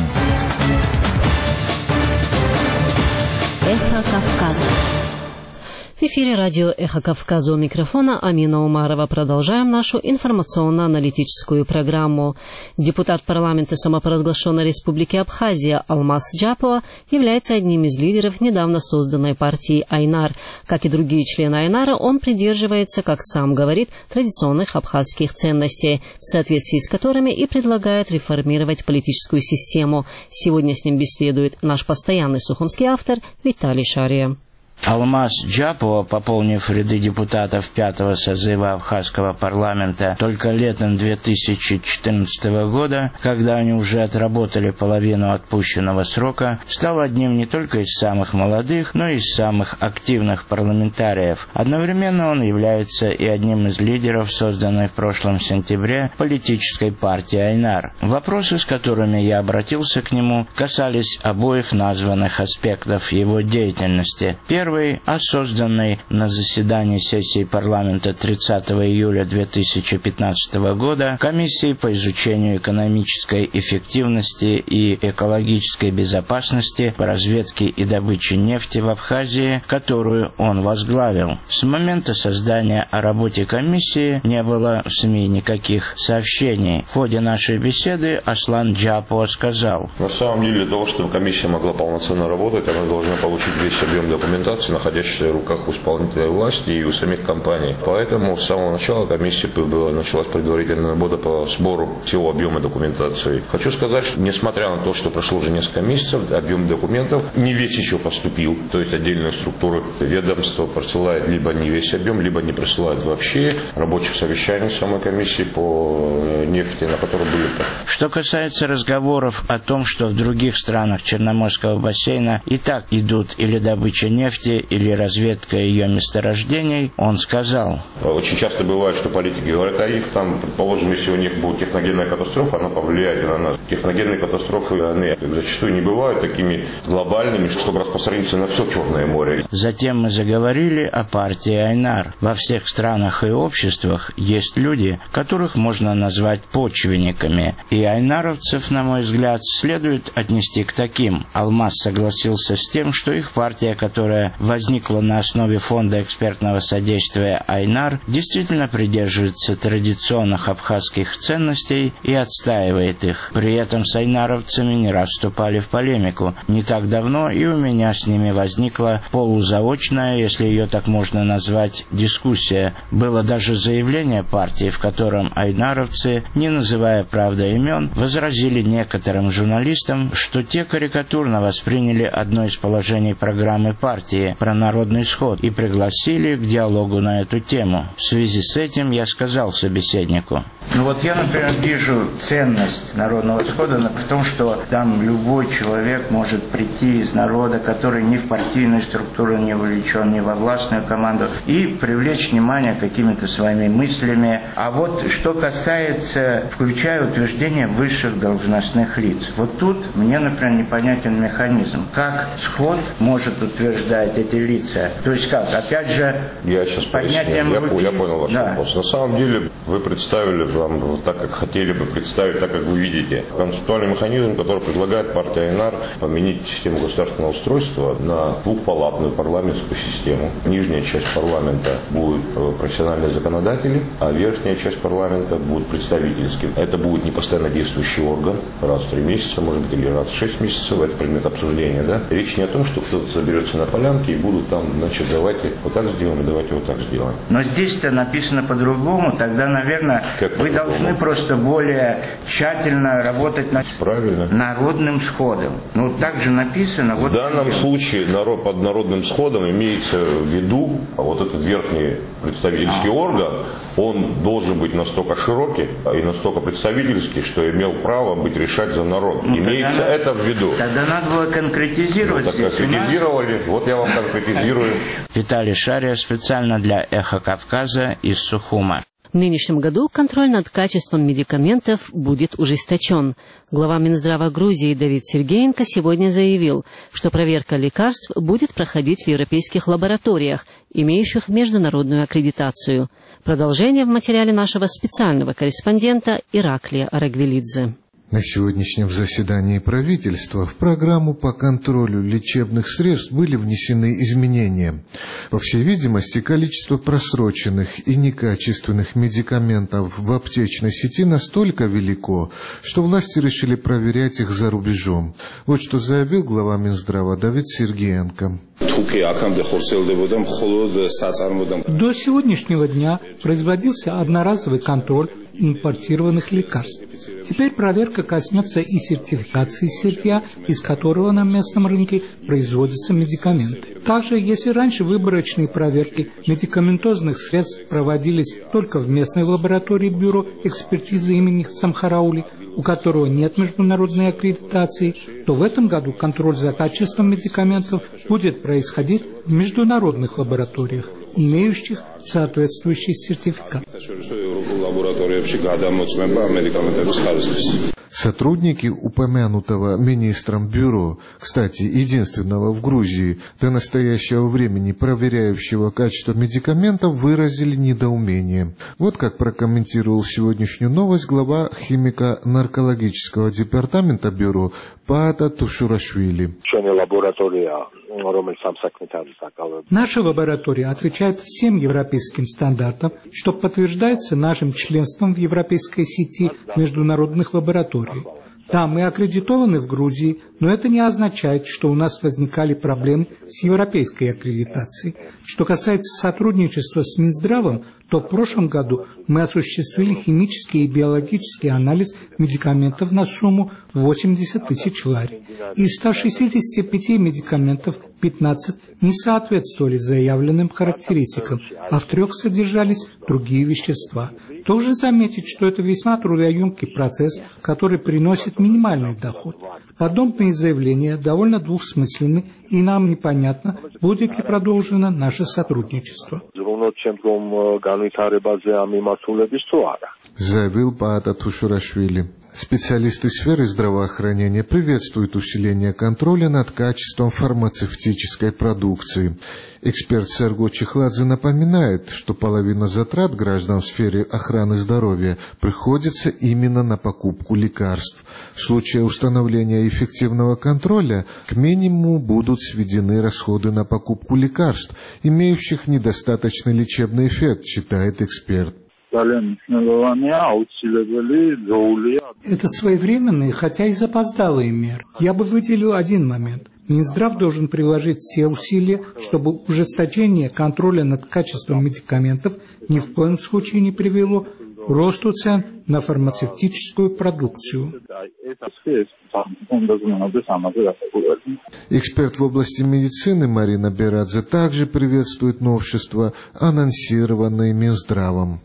[SPEAKER 11] Эхо Кавказа.
[SPEAKER 1] В эфире радио «Эхо Кавказа», у микрофона Амина Умарова. Продолжаем нашу информационно-аналитическую программу. Депутат парламента самопровозглашенной республики Абхазия Алмаз Джапова является одним из лидеров недавно созданной партии «Айнар». Как и другие члены «Айнара», он придерживается, как сам говорит, традиционных абхазских ценностей, в соответствии с которыми и предлагает реформировать политическую систему. Сегодня с ним беседует наш постоянный сухумский автор Виталий Шария.
[SPEAKER 13] Алмаз Джапова, пополнив ряды депутатов пятого созыва Абхазского парламента только летом две тысячи четырнадцатого года, когда они уже отработали половину отпущенного срока, стал одним не только из самых молодых, но и из самых активных парламентариев. Одновременно он является и одним из лидеров созданной в прошлом сентябре политической партии «Айнар». Вопросы, с которыми я обратился к нему, касались обоих названных аспектов его деятельности. Первый первый о созданной на заседании сессии парламента тридцатого июля две тысячи пятнадцатого года комиссии по изучению экономической эффективности и экологической безопасности по разведке и добыче нефти в Абхазии, которую он возглавил. С момента создания о работе комиссии не было в СМИ никаких сообщений. В ходе нашей беседы Аслан Джапо сказал:
[SPEAKER 14] на самом деле, для того, чтобы комиссия могла полноценно работать, она должна получить весь объем документации, находящийся в руках у исполнительной власти и у самих компаний. Поэтому с самого начала комиссия была, началась предварительная работа по сбору всего объема документации. Хочу сказать, что несмотря на то, что прошло уже несколько месяцев, объем документов не весь еще поступил. То есть отдельные структуры ведомства присылают либо не весь объем, либо не присылают вообще. Рабочих совещаний самой комиссии по нефти, на которой были.
[SPEAKER 13] Что касается разговоров о том, что в других странах Черноморского бассейна и так идут или добыча нефти, или разведка ее месторождений, он сказал:
[SPEAKER 14] очень часто бывает, что политики говорят, а их там, предположим, если у них будет техногенная катастрофа, она повлияет на нас. Техногенные катастрофы, они зачастую не бывают такими глобальными, чтобы распространиться на все Черное море.
[SPEAKER 13] Затем мы заговорили о партии Айнар. Во всех странах и обществах есть люди, которых можно назвать почвенниками. И айнаровцев, на мой взгляд, следует отнести к таким. Алмаз согласился с тем, что их партия, которая возникла на основе фонда экспертного содействия Айнар, действительно придерживается традиционных абхазских ценностей и отстаивает их. При этом с айнаровцами не раз вступали в полемику. Не так давно и у меня с ними возникла полузаочная, если ее так можно назвать, дискуссия. Было даже заявление партии, в котором айнаровцы, не называя, правда, имен, возразили некоторым журналистам, что те карикатурно восприняли одно из положений программы партии про народный сход и пригласили к диалогу на эту тему. В связи с этим я сказал собеседнику: ну вот я, например, вижу ценность народного схода в том, что там любой человек может прийти из народа, который ни в партийную структуру не вовлечен, ни во властную команду, и привлечь внимание какими-то своими мыслями. А вот что касается, включая утверждение высших должностных лиц, вот тут мне, например, непонятен механизм. Как сход может утверждать эти лица? То есть как? Опять же,
[SPEAKER 14] я сейчас поднятием... Я, руки... я понял ваш да. вопрос. На самом деле вы представили вам так, как хотели бы представить, так, как вы видите. Концептуальный механизм, который предлагает партия Айнар, поменять систему государственного устройства на двухпалатную парламентскую систему. Нижняя часть парламента будет профессиональные законодатели, а верхняя часть парламента будет представительским. Это будет не постоянно действующий орган, раз в три месяца, может быть, или раз в шесть месяцев, это предмет обсуждения, да? Речь не о том, что кто-то соберется на полянке и будут там, значит, давайте вот так сделаем, давайте вот так сделаем.
[SPEAKER 13] Но здесь-то написано по-другому, тогда, наверное, как вы по-другому? Должны просто более тщательно работать над Правильно. народным сходом. Ну, так же написано.
[SPEAKER 14] В вот данном случае народ, под народным сходом имеется в виду, а вот этот верхний представительский а. орган, он должен быть настолько широкий и настолько представительский, что имел право быть решать за народ. Ну, имеется тогда, это в виду.
[SPEAKER 13] Тогда надо было конкретизировать.
[SPEAKER 14] Ну, так конкретизировали, вот я вам конкретизирую.
[SPEAKER 13] Виталий Шария специально для «Эхо Кавказа» из Сухума.
[SPEAKER 1] В нынешнем году контроль над качеством медикаментов будет ужесточен. Глава Минздрава Грузии Давид Сергеенко сегодня заявил, что проверка лекарств будет проходить в европейских лабораториях, имеющих международную аккредитацию. Продолжение в материале нашего специального корреспондента Ираклия Арагвелидзе.
[SPEAKER 15] На сегодняшнем заседании правительства в программу по контролю лечебных средств были внесены изменения. По всей видимости, количество просроченных и некачественных медикаментов в аптечной сети настолько велико, что власти решили проверять их за рубежом. Вот что заявил глава Минздрава Давид Сергеенко.
[SPEAKER 4] До сегодняшнего дня производился одноразовый контроль импортированных лекарств. Теперь проверка коснется и сертификации сырья, из которого на местном рынке производятся медикаменты. Также, если раньше выборочные проверки медикаментозных средств проводились только в местной лаборатории бюро экспертизы имени Самхараули, у которого нет международной аккредитации, то в этом году контроль за качеством медикаментов будет происходить в международных лабораториях, имеющих соответствующий сертификат.
[SPEAKER 15] Сотрудники упомянутого министром бюро, кстати, единственного в Грузии, до настоящего времени проверяющего качество медикаментов, выразили недоумение. Вот как прокомментировал сегодняшнюю новость глава химико-наркологического департамента бюро Паата Тушурашвили.
[SPEAKER 4] Наша лаборатория отвечает всем европейским стандартам, что подтверждается нашим членством в европейской сети международных лабораторий. Да, мы аккредитованы в Грузии, но это не означает, что у нас возникали проблемы с европейской аккредитацией. Что касается сотрудничества с Минздравом, то в прошлом году мы осуществили химический и биологический анализ медикаментов на сумму восемьдесят тысяч лари. Из ста шестидесяти пяти медикаментов пятнадцать не соответствовали заявленным характеристикам, а в трех содержались другие вещества. Должен заметить, что это весьма трудоемкий процесс, который приносит минимальный доход. Подобные заявления довольно двусмысленны, и нам непонятно, будет ли продолжено наше сотрудничество.
[SPEAKER 15] Заявил Паата Тушурашвили. Специалисты сферы здравоохранения приветствуют усиление контроля над качеством фармацевтической продукции. Эксперт Серго Чехладзе напоминает, что половина затрат граждан в сфере охраны здоровья приходится именно на покупку лекарств. В случае установления эффективного контроля к минимуму будут сведены расходы на покупку лекарств, имеющих недостаточный лечебный эффект, считает эксперт.
[SPEAKER 4] Это своевременные, хотя и запоздалые меры. Я бы выделил один момент. Минздрав должен приложить все усилия, чтобы ужесточение контроля над качеством медикаментов ни в коем случае не привело к росту цен на фармацевтическую продукцию.
[SPEAKER 15] Эксперт в области медицины Марина Берадзе также приветствует новшества, анонсированные Минздравом.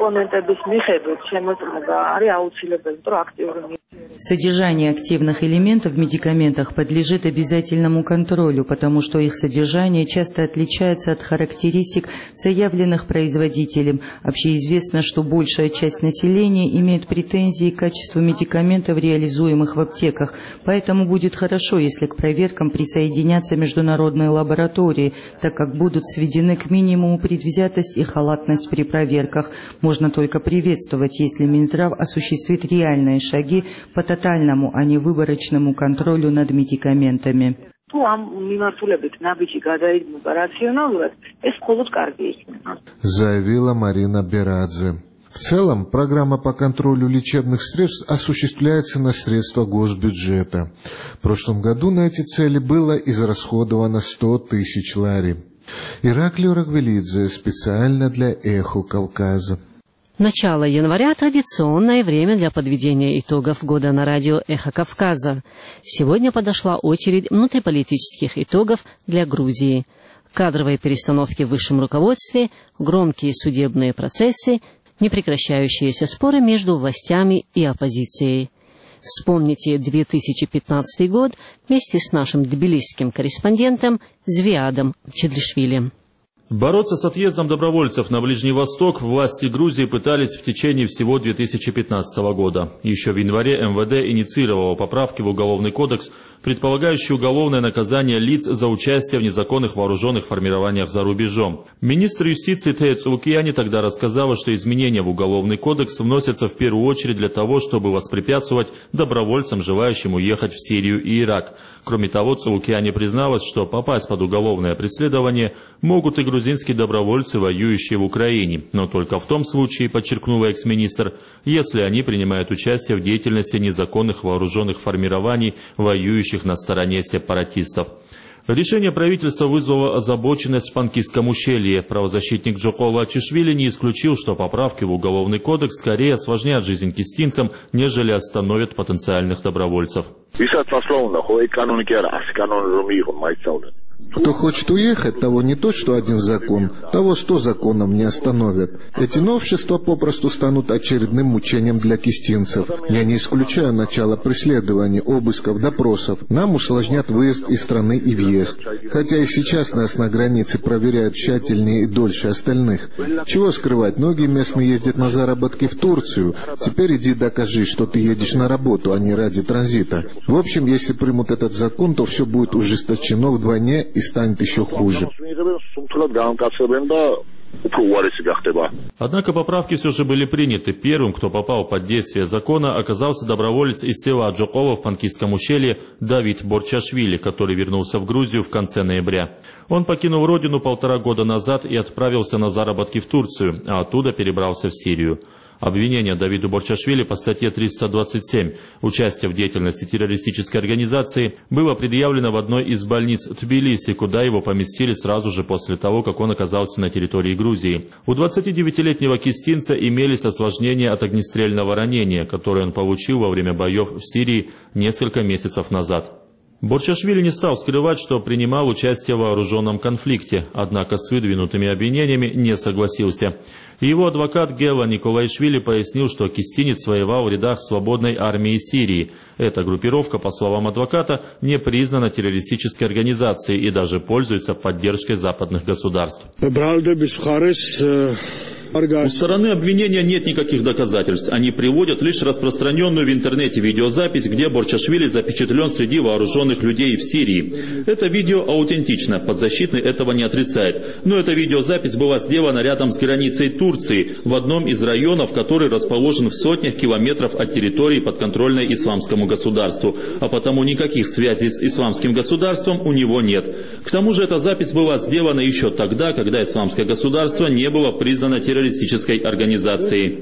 [SPEAKER 3] Содержание активных элементов в медикаментах подлежит обязательному контролю, потому что их содержание часто отличается от характеристик, заявленных производителем. Общеизвестно, что большая часть населения имеет претензии к качеству медикаментов, реализуемых в аптеках, поэтому будет хорошо, если к проверкам присоединятся международные лаборатории, так как будут сведены к минимуму предвзятость и халатность при проверках. Можно только приветствовать, если Минздрав осуществит реальные шаги по тотальному, а не выборочному контролю над медикаментами.
[SPEAKER 15] Заявила Марина Берадзе. В целом, программа по контролю лечебных средств осуществляется на средства госбюджета. В прошлом году на эти цели было израсходовано сто тысяч лари. Ираклий Рагвелидзе специально для «Эхо Кавказа».
[SPEAKER 1] Начало января – традиционное время для подведения итогов года на радио «Эхо Кавказа». Сегодня подошла очередь внутриполитических итогов для Грузии. Кадровые перестановки в высшем руководстве, громкие судебные процессы, непрекращающиеся споры между властями и оппозицией. Вспомните две тысячи пятнадцатый год вместе с нашим тбилисским корреспондентом Звиадом Чедришвили.
[SPEAKER 16] Бороться с отъездом добровольцев на Ближний Восток власти Грузии пытались в течение всего две тысячи пятнадцатого года. Еще в январе эм вэ дэ инициировало поправки в Уголовный кодекс, предполагающие уголовное наказание лиц за участие в незаконных вооруженных формированиях за рубежом. Министр юстиции Тея Цулукияни тогда рассказала, что изменения в Уголовный кодекс вносятся в первую очередь для того, чтобы воспрепятствовать добровольцам, желающим уехать в Сирию и Ирак. Кроме того, Цулукияни призналась, что попасть под уголовное преследование могут и грузинские добровольцы, воюющие в Украине, но только в том случае, подчеркнула экс-министр, если они принимают участие в деятельности незаконных вооруженных формирований, воюющих на стороне сепаратистов. Решение правительства вызвало озабоченность в Панкистском ущелье. Правозащитник Джокола Ачишвили не исключил, что поправки в Уголовный кодекс скорее осложнят жизнь кистинцам, нежели остановят потенциальных добровольцев.
[SPEAKER 15] Кто хочет уехать, того не то, что один закон, того сто законов не остановят. Эти новшества попросту станут очередным мучением для кистинцев. Я не исключаю начало преследований, обысков, допросов. Нам усложнят выезд из страны и въезд. Хотя и сейчас нас на границе проверяют тщательнее и дольше остальных. Чего скрывать, многие местные ездят на заработки в Турцию. Теперь иди докажи, что ты едешь на работу, а не ради транзита. В общем, если примут этот закон, то все будет ужесточено вдвойне и станет еще хуже.
[SPEAKER 16] Однако поправки все же были приняты. Первым, кто попал под действие закона, оказался доброволец из села Джоково в Панкисском ущелье Давид Борчашвили, который вернулся в Грузию в конце ноября. Он покинул родину полтора года назад и отправился на заработки в Турцию, а оттуда перебрался в Сирию. Обвинение Давиду Борчашвили по статье триста двадцать семь «Участие в деятельности террористической организации» было предъявлено в одной из больниц Тбилиси, куда его поместили сразу же после того, как он оказался на территории Грузии. У двадцатидевятилетнего кистинца имелись осложнения от огнестрельного ранения, которое он получил во время боев в Сирии несколько месяцев назад. Борчашвили не стал скрывать, что принимал участие в вооруженном конфликте, однако с выдвинутыми обвинениями не согласился. Его адвокат Гела Николайшвили пояснил, что кистинец воевал в рядах свободной армии Сирии. Эта группировка, по словам адвоката, не признана террористической организацией и даже пользуется поддержкой западных государств. У стороны обвинения нет никаких доказательств. Они приводят лишь распространенную в интернете видеозапись, где Борчашвили запечатлен среди вооруженных людей в Сирии. Это видео аутентично, подзащитный этого не отрицает. Но эта видеозапись была сделана рядом с границей Турции, в одном из районов, который расположен в сотнях километров от территории, подконтрольной исламскому государству. А потому никаких связей с исламским государством у него нет. К тому же эта запись была сделана еще тогда, когда исламское государство не было признано террористической организацией,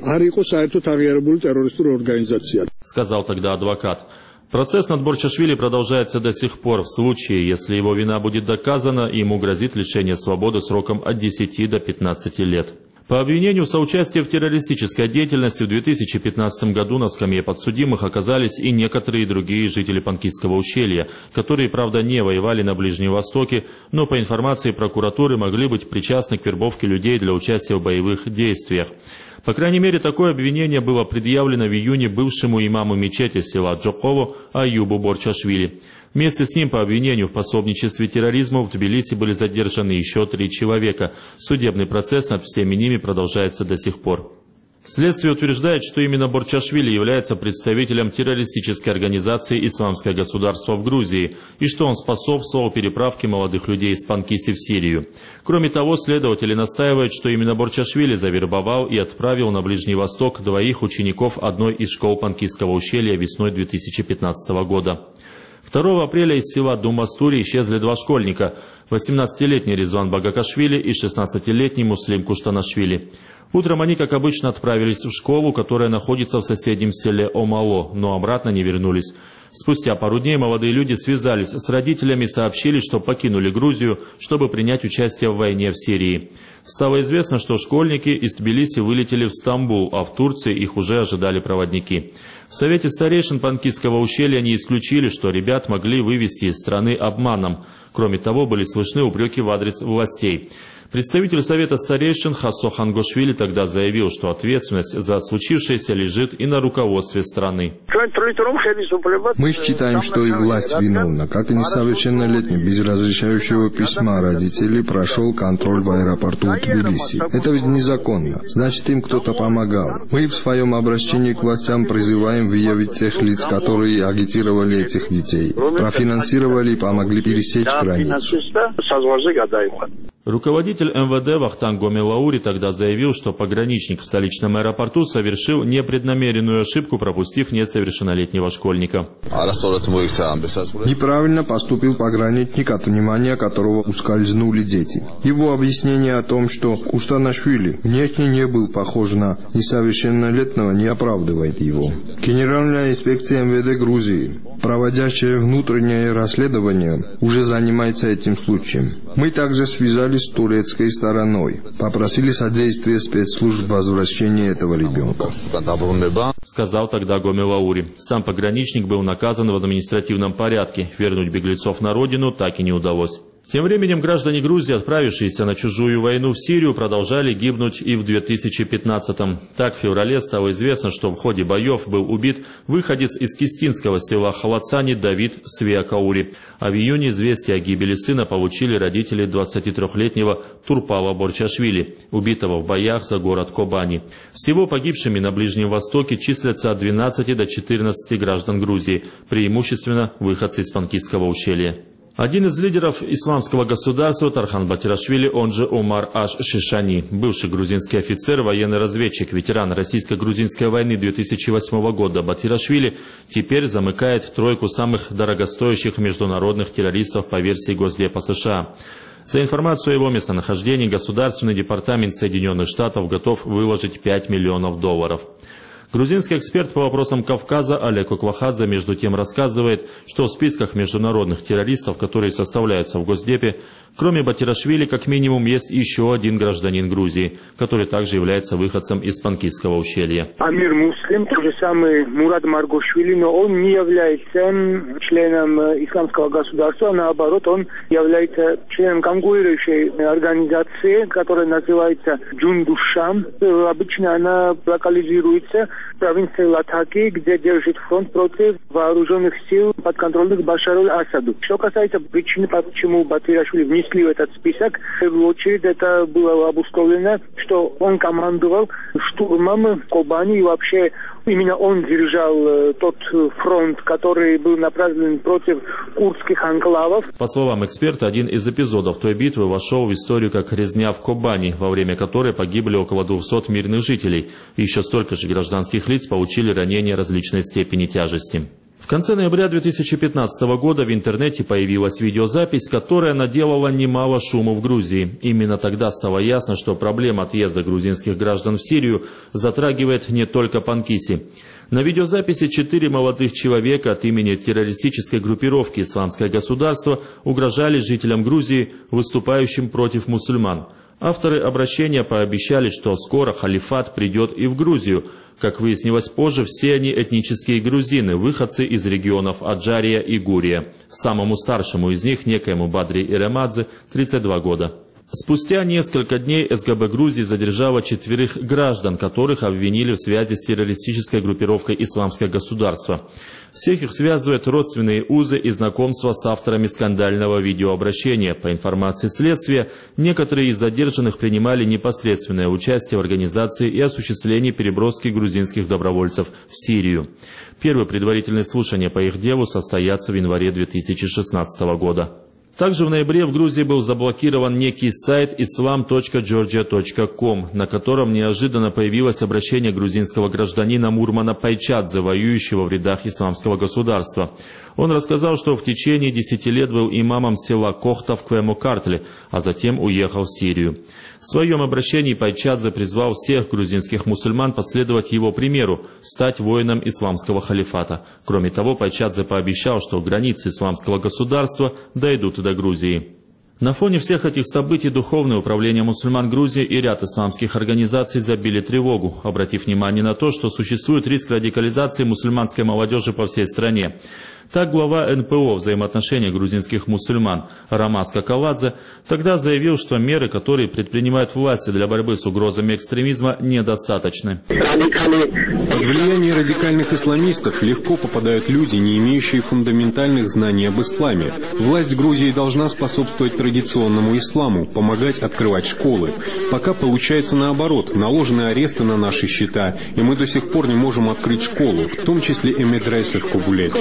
[SPEAKER 16] сказал тогда адвокат. Процесс над Борчашвили продолжается до сих пор. В случае, если его вина будет доказана, ему грозит лишение свободы сроком от десяти до пятнадцати лет. По обвинению в соучастии в террористической деятельности в две тысячи пятнадцатом году на скамье подсудимых оказались и некоторые другие жители Панкисского ущелья, которые, правда, не воевали на Ближнем Востоке, но по информации прокуратуры могли быть причастны к вербовке людей для участия в боевых действиях. По крайней мере, такое обвинение было предъявлено в июне бывшему имаму мечети села Джоково Аюбу Борчашвили. Вместе с ним по обвинению в пособничестве терроризму в Тбилиси были задержаны еще три человека. Судебный процесс над всеми ними продолжается до сих пор. Следствие утверждает, что именно Борчашвили является представителем террористической организации «Исламское государство» в Грузии и что он способствовал переправке молодых людей из Панкиси в Сирию. Кроме того, следователи настаивают, что именно Борчашвили завербовал и отправил на Ближний Восток двоих учеников одной из школ Панкисского ущелья весной две тысячи пятнадцатого года. второго апреля из села Думастури исчезли два школьника – восемнадцатилетний Резван Багакашвили и шестнадцатилетний Муслим Куштанашвили. Утром они, как обычно, отправились в школу, которая находится в соседнем селе Омало, но обратно не вернулись. Спустя пару дней молодые люди связались с родителями и сообщили, что покинули Грузию, чтобы принять участие в войне в Сирии. Стало известно, что школьники из Тбилиси вылетели в Стамбул, а в Турции их уже ожидали проводники. В Совете старейшин Панкисского ущелья не исключили, что ребят могли вывести из страны обманом. Кроме того, были слышны упреки в адрес властей. Представитель Совета старейшин Хасо Хангошвили тогда заявил, что ответственность за случившееся лежит и на руководстве страны.
[SPEAKER 17] Мы считаем, что и власть виновна, как и несовершеннолетний без разрешающего письма родителей прошел контроль в аэропорту Тбилиси. Это ведь незаконно, значит им кто-то помогал. Мы в своем обращении к властям призываем выявить тех лиц, которые агитировали этих детей, профинансировали и помогли пересечь границу.
[SPEAKER 16] Руководитель эм вэ дэ Вахтанг Гомелаури тогда заявил, что пограничник в столичном аэропорту совершил непреднамеренную ошибку, пропустив несовершеннолетнего школьника.
[SPEAKER 17] Неправильно поступил пограничник, от внимания которого ускользнули дети. Его объяснение о том, что Куштанашвили внешне не был похож на несовершеннолетнего, не оправдывает его. Генеральная инспекция эм вэ дэ Грузии, проводящая внутреннее расследование, уже занимается этим случаем. Мы также связались с турецкой стороной, попросили содействия спецслужб в возвращении этого ребенка.
[SPEAKER 16] Сказал тогда Гомелаури. Сам пограничник был наказан в административном порядке. Вернуть беглецов на родину так и не удалось. Тем временем граждане Грузии, отправившиеся на чужую войну в Сирию, продолжали гибнуть и в две тысячи пятнадцатом. Так, в феврале стало известно, что в ходе боев был убит выходец из кистинского села Халацани Давид Свиакаури. А в июне известие о гибели сына получили родители двадцатитрёхлетнего Турпала Борчашвили, убитого в боях за город Кобани. Всего погибшими на Ближнем Востоке числятся от двенадцати до четырнадцати граждан Грузии, преимущественно выходцы из Панкисского ущелья. Один из лидеров исламского государства Тархан Батирашвили, он же Омар Аш-Шишани, бывший грузинский офицер, военный разведчик, ветеран российско-грузинской войны две тысячи восьмого года, Батирашвили теперь замыкает тройку самых дорогостоящих международных террористов по версии Госдепа США. За информацию о его местонахождении Государственный департамент Соединенных Штатов готов выложить пять миллионов долларов. Грузинский эксперт по вопросам Кавказа Олег Оквахадзе между тем рассказывает, что в списках международных террористов, которые составляются в Госдепе, кроме Батирашвили, как минимум, есть еще один гражданин Грузии, который также является выходцем из Панкисского ущелья.
[SPEAKER 18] Амир Муслим, тот же самый Мурад Маргошвили, но он не является членом исламского государства, а наоборот, он является членом конкурирующей организации, которая называется Джундушам. Обычно она локализируется в провинции Латаки, где держит фронт против вооруженных сил подконтрольных Башару Асаду. Что касается причины, почему Батирашвили внесли в этот список, в первую очередь это было обусловлено, что он командовал штурмом в Кобани, и вообще именно он держал тот фронт, который был направлен против курдских анклавов.
[SPEAKER 16] По словам эксперта, один из эпизодов той битвы вошел в историю как резня в Кобани, во время которой погибли около двухсот мирных жителей. Еще столько же гражданских лиц получили ранения различной степени тяжести. В конце ноября две тысячи пятнадцатого года в интернете появилась видеозапись, которая наделала немало шума в Грузии. Именно тогда стало ясно, что проблема отъезда грузинских граждан в Сирию затрагивает не только Панкиси. На видеозаписи четыре молодых человека от имени террористической группировки «Исламское государство» угрожали жителям Грузии, выступающим против мусульман. Авторы обращения пообещали, что скоро халифат придет и в Грузию. Как выяснилось позже, все они этнические грузины, выходцы из регионов Аджария и Гурия. Самому старшему из них, некоему Бадри Иремадзе, тридцать два года. Спустя несколько дней СГБ Грузии задержала четверых граждан, которых обвинили в связи с террористической группировкой «Исламское государство». Всех их связывают родственные узы и знакомства с авторами скандального видеообращения. По информации следствия, некоторые из задержанных принимали непосредственное участие в организации и осуществлении переброски грузинских добровольцев в Сирию. Первые предварительные слушания по их делу состоятся в январе две тысячи шестнадцатого года. Также в ноябре в Грузии был заблокирован некий сайт исlam точка джорджия точка ком, на котором неожиданно появилось обращение грузинского гражданина Мурмана Пайчадзе, воюющего в рядах исламского государства. Он рассказал, что в течение десяти лет был имамом села Кохта в Квемукартле, а затем уехал в Сирию. В своем обращении Пайчадзе призвал всех грузинских мусульман последовать его примеру, стать воином исламского халифата. Кроме того, Пайчадзе пообещал, что границы исламского государства дойдут до Грузии. На фоне всех этих событий Духовное управление мусульман Грузии и ряд исламских организаций забили тревогу, обратив внимание на то, что существует риск радикализации мусульманской молодежи по всей стране. Так глава эн пэ о взаимоотношения грузинских мусульман Рамаз Какаладзе тогда заявил, что меры, которые предпринимают власти для борьбы с угрозами экстремизма, недостаточны.
[SPEAKER 19] Под влияние радикальных исламистов легко попадают люди, не имеющие фундаментальных знаний об исламе. Власть Грузии должна способствовать традиционному исламу, помогать открывать школы. Пока получается наоборот, наложены аресты на наши счета, и мы до сих пор не можем открыть школу, в том числе и медресе в Кабулете.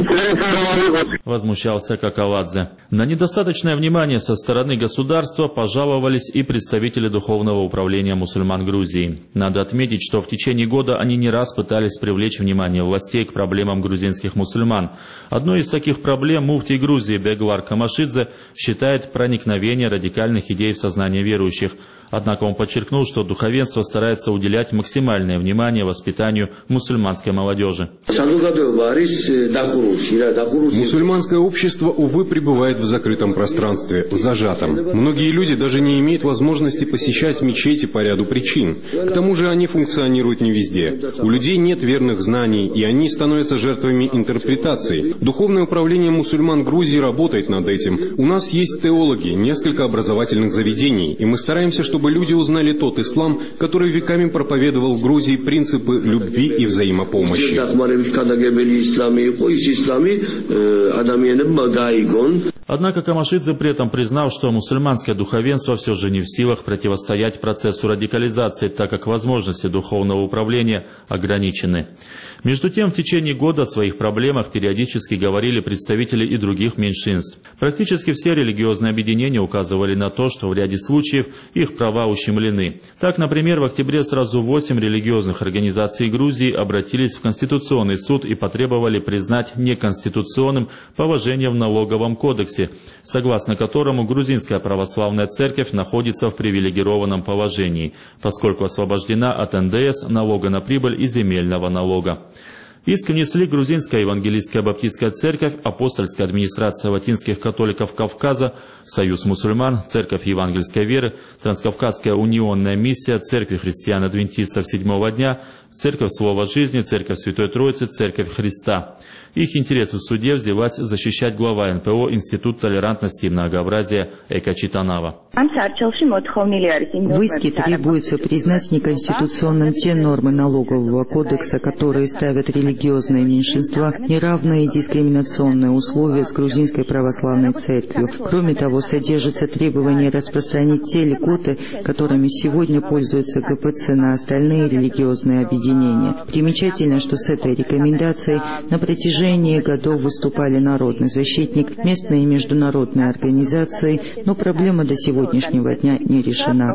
[SPEAKER 16] Возмущался Какаладзе. На недостаточное внимание со стороны государства пожаловались и представители Духовного управления мусульман Грузии. Надо отметить, что в течение года они не раз пытались привлечь внимание властей к проблемам грузинских мусульман. Одной из таких проблем муфтий Грузии Беглар Камашидзе считает проникновение радикальных идей в сознание верующих. Однако он подчеркнул, что духовенство старается уделять максимальное внимание воспитанию мусульманской молодежи.
[SPEAKER 19] Мусульманское общество, увы, пребывает в закрытом пространстве, в зажатом. Многие люди даже не имеют возможности посещать мечети по ряду причин. К тому же они функционируют не везде. У людей нет верных знаний, и они становятся жертвами интерпретаций. Духовное управление мусульман Грузии работает над этим. У нас есть теологи, несколько образовательных заведений, и мы стараемся, чтобы люди узнали тот ислам, который веками проповедовал в Грузии принципы любви и взаимопомощи.
[SPEAKER 16] Однако Камашидзе при этом признал, что мусульманское духовенство все же не в силах противостоять процессу радикализации, так как возможности духовного управления ограничены. Между тем, в течение года о своих проблемах периодически говорили представители и других меньшинств. Практически все религиозные объединения указывали на то, что в ряде случаев их права ущемлены. Так, например, в октябре сразу восемь религиозных организаций Грузии обратились в Конституционный суд и потребовали признать неконституционным положение в налоговом кодексе, согласно которому грузинская православная церковь находится в привилегированном положении, поскольку освобождена от эн дэ эс, налога на прибыль и земельного налога. Иск внесли Грузинская евангелийская баптистская церковь, Апостольская администрация латинских католиков Кавказа, Союз мусульман, Церковь евангельской веры, Транскавказская унионная миссия, Церковь христиан-адвентистов седьмого дня, Церковь Слова Жизни, Церковь Святой Троицы, Церковь Христа. Их интересы в суде взялась защищать глава эн пэ о Институт толерантности и многообразия Эка Читанава.
[SPEAKER 3] В иске требуется признать неконституционным те нормы налогового кодекса, которые ставят религиозные меньшинства в неравные дискриминационные условия с грузинской православной церковью. Кроме того, содержится требование распространить те льготы, которыми сегодня пользуются гэ пэ цэ на остальные религиозные объединения. Примечательно, что с этой рекомендацией на протяжении годов выступали народный защитник, местные и международные организации, но проблема до сегодняшнего дня не решена.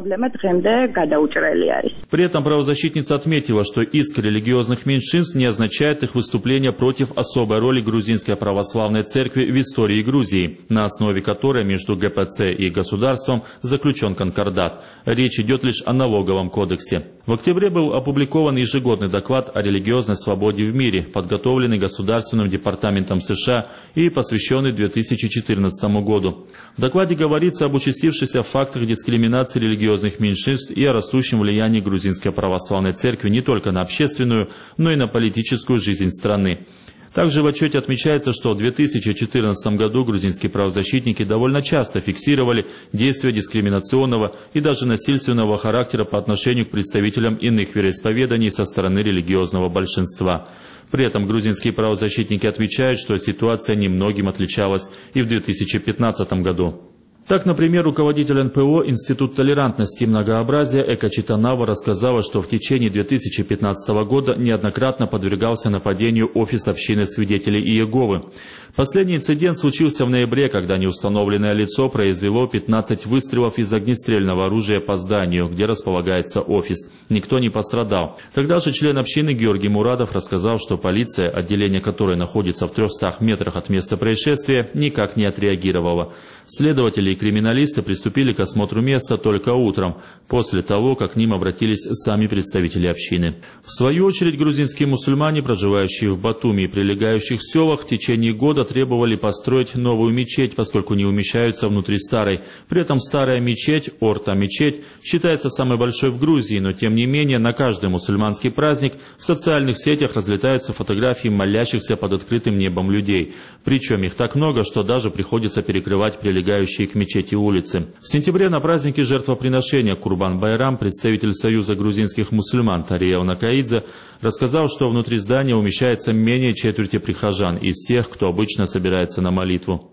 [SPEAKER 16] При этом правозащитница отметила, что иск религиозных меньшинств не означает их выступление против особой роли грузинской православной церкви в истории Грузии, на основе которой между гэ пэ цэ и государством заключен конкордат. Речь идет лишь о налоговом кодексе. В октябре был опубликован ежегодный доклад о религиозной свободе в мире, подготовленный Государственным департаментом США и посвященный две тысячи четырнадцатому году. В докладе говорится об участившихся фактах дискриминации религиозных меньшинств и о растущем влиянии грузинской православной церкви не только на общественную, но и на политическую жизнь страны. Также в отчете отмечается, что в две тысячи четырнадцатом году грузинские правозащитники довольно часто фиксировали действия дискриминационного и даже насильственного характера по отношению к представителям иных вероисповеданий со стороны религиозного большинства. При этом грузинские правозащитники отмечают, что ситуация немногим отличалась и в две тысячи пятнадцатом году. Так, например, руководитель эн пэ о Институт толерантности и многообразия Эка Читанава рассказала, что в течение две тысячи пятнадцатого года неоднократно подвергался нападению офис общины свидетелей Иеговы. Последний инцидент случился в ноябре, когда неустановленное лицо произвело пятнадцать выстрелов из огнестрельного оружия по зданию, где располагается офис. Никто не пострадал. Тогда же член общины Георгий Мурадов рассказал, что полиция, отделение которой находится в трехстах метрах от места происшествия, никак не отреагировала. Следователи и криминалисты приступили к осмотру места только утром, после того, как к ним обратились сами представители общины. В свою очередь, грузинские мусульмане, проживающие в Батуми и прилегающих селах, в течение года требовали построить новую мечеть, поскольку не умещаются внутри старой. При этом старая мечеть, Орта-мечеть, считается самой большой в Грузии, но тем не менее на каждый мусульманский праздник в социальных сетях разлетаются фотографии молящихся под открытым небом людей. Причем их так много, что даже приходится перекрывать прилегающие к мечети улицы. В сентябре на празднике жертвоприношения Курбан-Байрам представитель Союза грузинских мусульман Тариел Накаидзе рассказал, что внутри здания умещается менее четверти прихожан из тех, кто обычно собирается на молитву.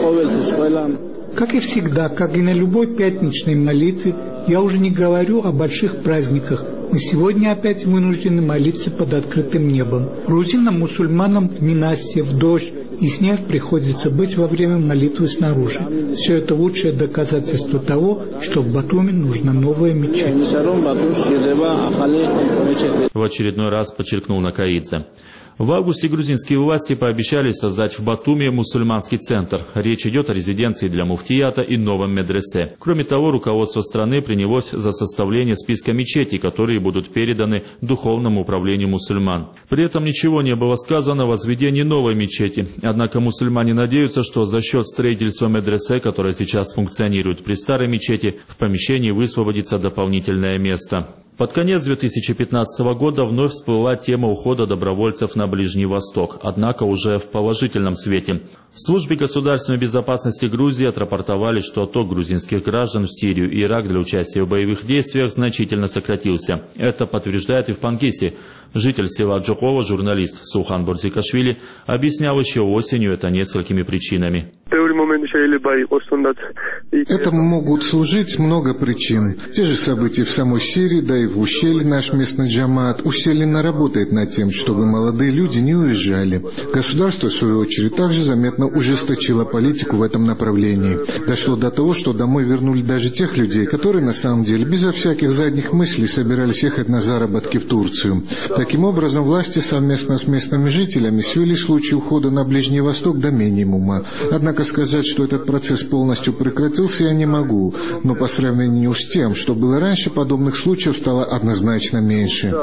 [SPEAKER 4] Как и всегда, как и на любой пятничной молитве, я уже не говорю о больших праздниках. Мы сегодня опять вынуждены молиться под открытым небом. Грузинам, мусульманам в ненастье, в дождь и снег приходится быть во время молитвы снаружи. Все это лучшее доказательство того, что в Батуми нужна новая мечеть.
[SPEAKER 16] В очередной раз подчеркнул Накаидзе. В августе грузинские власти пообещали создать в Батуми мусульманский центр. Речь идет о резиденции для муфтията и новом медресе. Кроме того, руководство страны принялось за составление списка мечетей, которые будут переданы Духовному управлению мусульман. При этом ничего не было сказано о возведении новой мечети. Однако мусульмане надеются, что за счет строительства медресе, которое сейчас функционирует при старой мечети, в помещении высвободится дополнительное место. Под конец две тысячи пятнадцатого года вновь всплыла тема ухода добровольцев на Ближний Восток, однако уже в положительном свете. В службе государственной безопасности Грузии отрапортовали, что отток грузинских граждан в Сирию и Ирак для участия в боевых действиях значительно сократился. Это подтверждает и в Панкисе. Житель села Джокова, журналист Сухан Борзикашвили, объяснял еще осенью это несколькими причинами.
[SPEAKER 15] Этому могут служить много причин. Те же события в самой Сирии, да и в ущелье наш местный джамаат усиленно работает над тем, чтобы молодые люди не уезжали. Государство, в свою очередь, также заметно ужесточило политику в этом направлении. Дошло до того, что домой вернули даже тех людей, которые на самом деле безо всяких задних мыслей собирались ехать на заработки в Турцию. Таким образом, власти совместно с местными жителями свели случай ухода на Ближний Восток до минимума. Однако сказать, что этот процесс полностью прекратился, я не могу, но по сравнению с тем, что было раньше, подобных случаев стало однозначно меньше.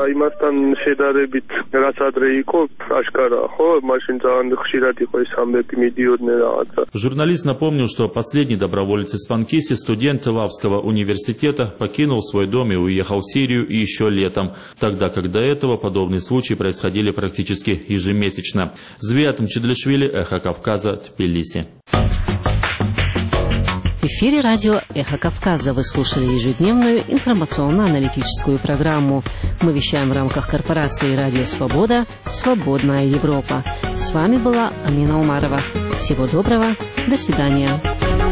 [SPEAKER 16] Журналист напомнил, что последний доброволец из Панкиси, студент Лавского университета, покинул свой дом и уехал в Сирию еще летом, тогда как до этого подобные случаи происходили практически ежемесячно. Звиат Мчедлишвили, Эхо Кавказа, Тбилиси.
[SPEAKER 1] В эфире радио «Эхо Кавказа» вы слушали ежедневную информационно-аналитическую программу. Мы вещаем в рамках корпорации «Радио Свобода. Свободная Европа». С вами была Амина Умарова. Всего доброго. До свидания.